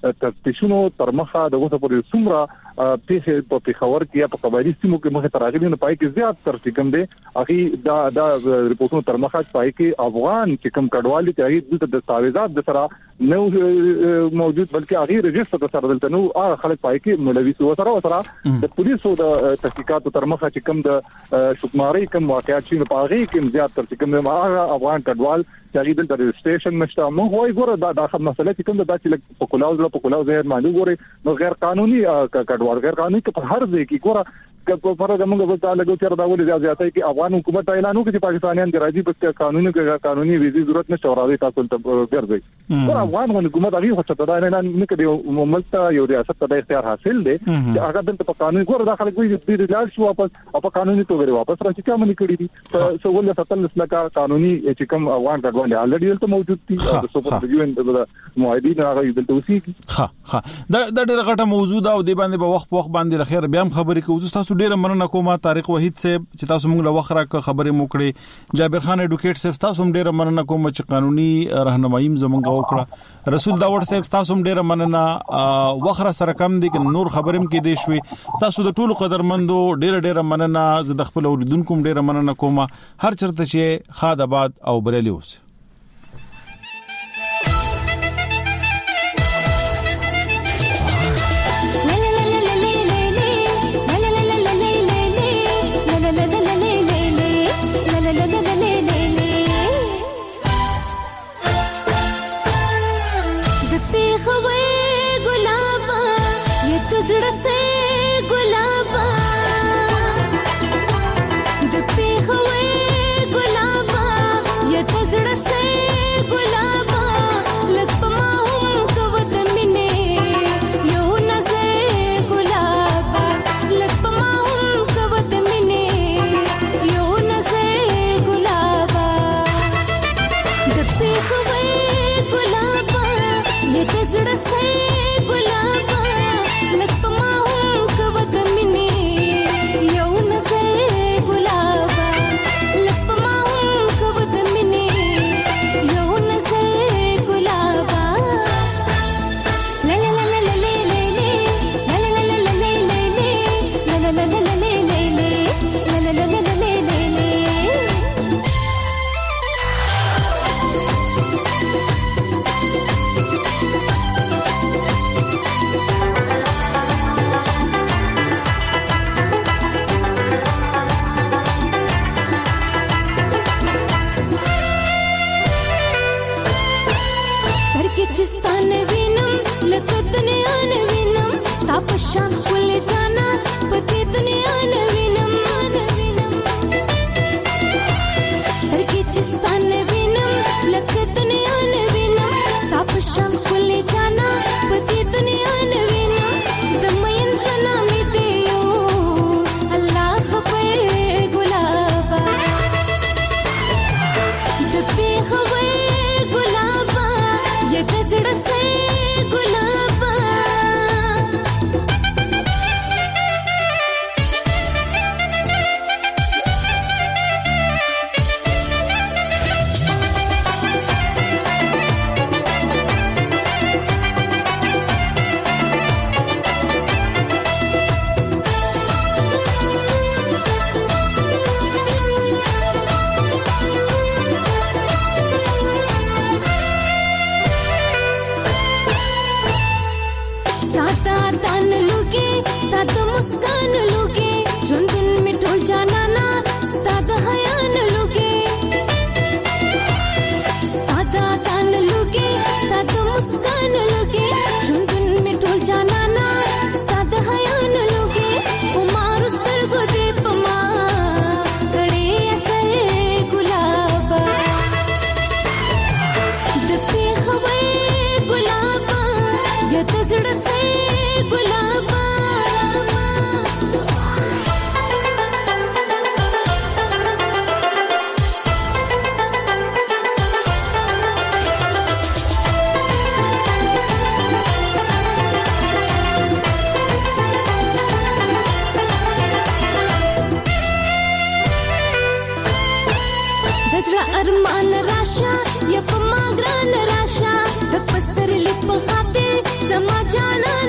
تفتیشونو تر مخه د اوسه پورې څومره پیښه په پیښور کې یا په قبایلی سیمو کې مخه تراغلي نه پای کې زیات تر څنګه دي اخی دا دا ریپورتونو تر مخه پای کې افغان چې کوم کډوالي ته هغه د دستاویزات د سره نو موجود بلکې هغه رجستر د سره دلته نو هغه خلک پای کې ملوي سو سره سره د پولیسو د تحقیقاتو تر مخه چې کوم د شکماري کوم واقعیت چې په هغه کې زیات تر څنګه ما افغان کډوال چې هغه د رجستریشن نشته مو وایي ګوره دا د مسله چې کوم د داسې په کولاو په کولاو زه معنی ګوري نو غیر قانوني کډوال غیر قانوني په هر ځای کې ګوره په فرض موږ په تعالی لګو چې دا ولې زیاتای کې افغان حکومت اعلان وکړي چې پاکستانیان د راځي په قانوني کې قانوني ویزه ضرورت نشته او راځي تاسو ته ګرځي ګوره افغان حکومت هغه خو څه دا نه نه کړي مملکت یو ریاست ته اختیار حاصل دي چې هغه دلته په قانوني ګوره داخله کوي چې د شو واپس او په قانوني توګه واپس راځي چې کوم کړي دي په سوال ستل لکه قانوني چې کوم افغان کډوال الریډي دلته موجود دي او د سپورت د یو ان د معاهدین هغه دلته اوسېږي ها ها دا د ډېر غټه موضوع دا او د باندې په وخت په وخت باندې لخر بیا هم خبرې کوو تاسو ډېر مننه کوم طارق وحید صاحب چې تاسو موږ له وخت راکړه خبرې مو کړې جابر خان اډوکیټ صاحب تاسو هم ډېر مننه کوم چې قانوني راهنمایي زموږ وکړه رسول داوود صاحب تاسو هم ډېر مننه وخت سره کم دي چې نور خبرې هم کې دي شوي تاسو د ټولو قدرمندو ډېر ډېر مننه زه د خپل اوریدونکو ډېر مننه کوم هر چرته چې خاد آباد او بریالي اوسه زما جانا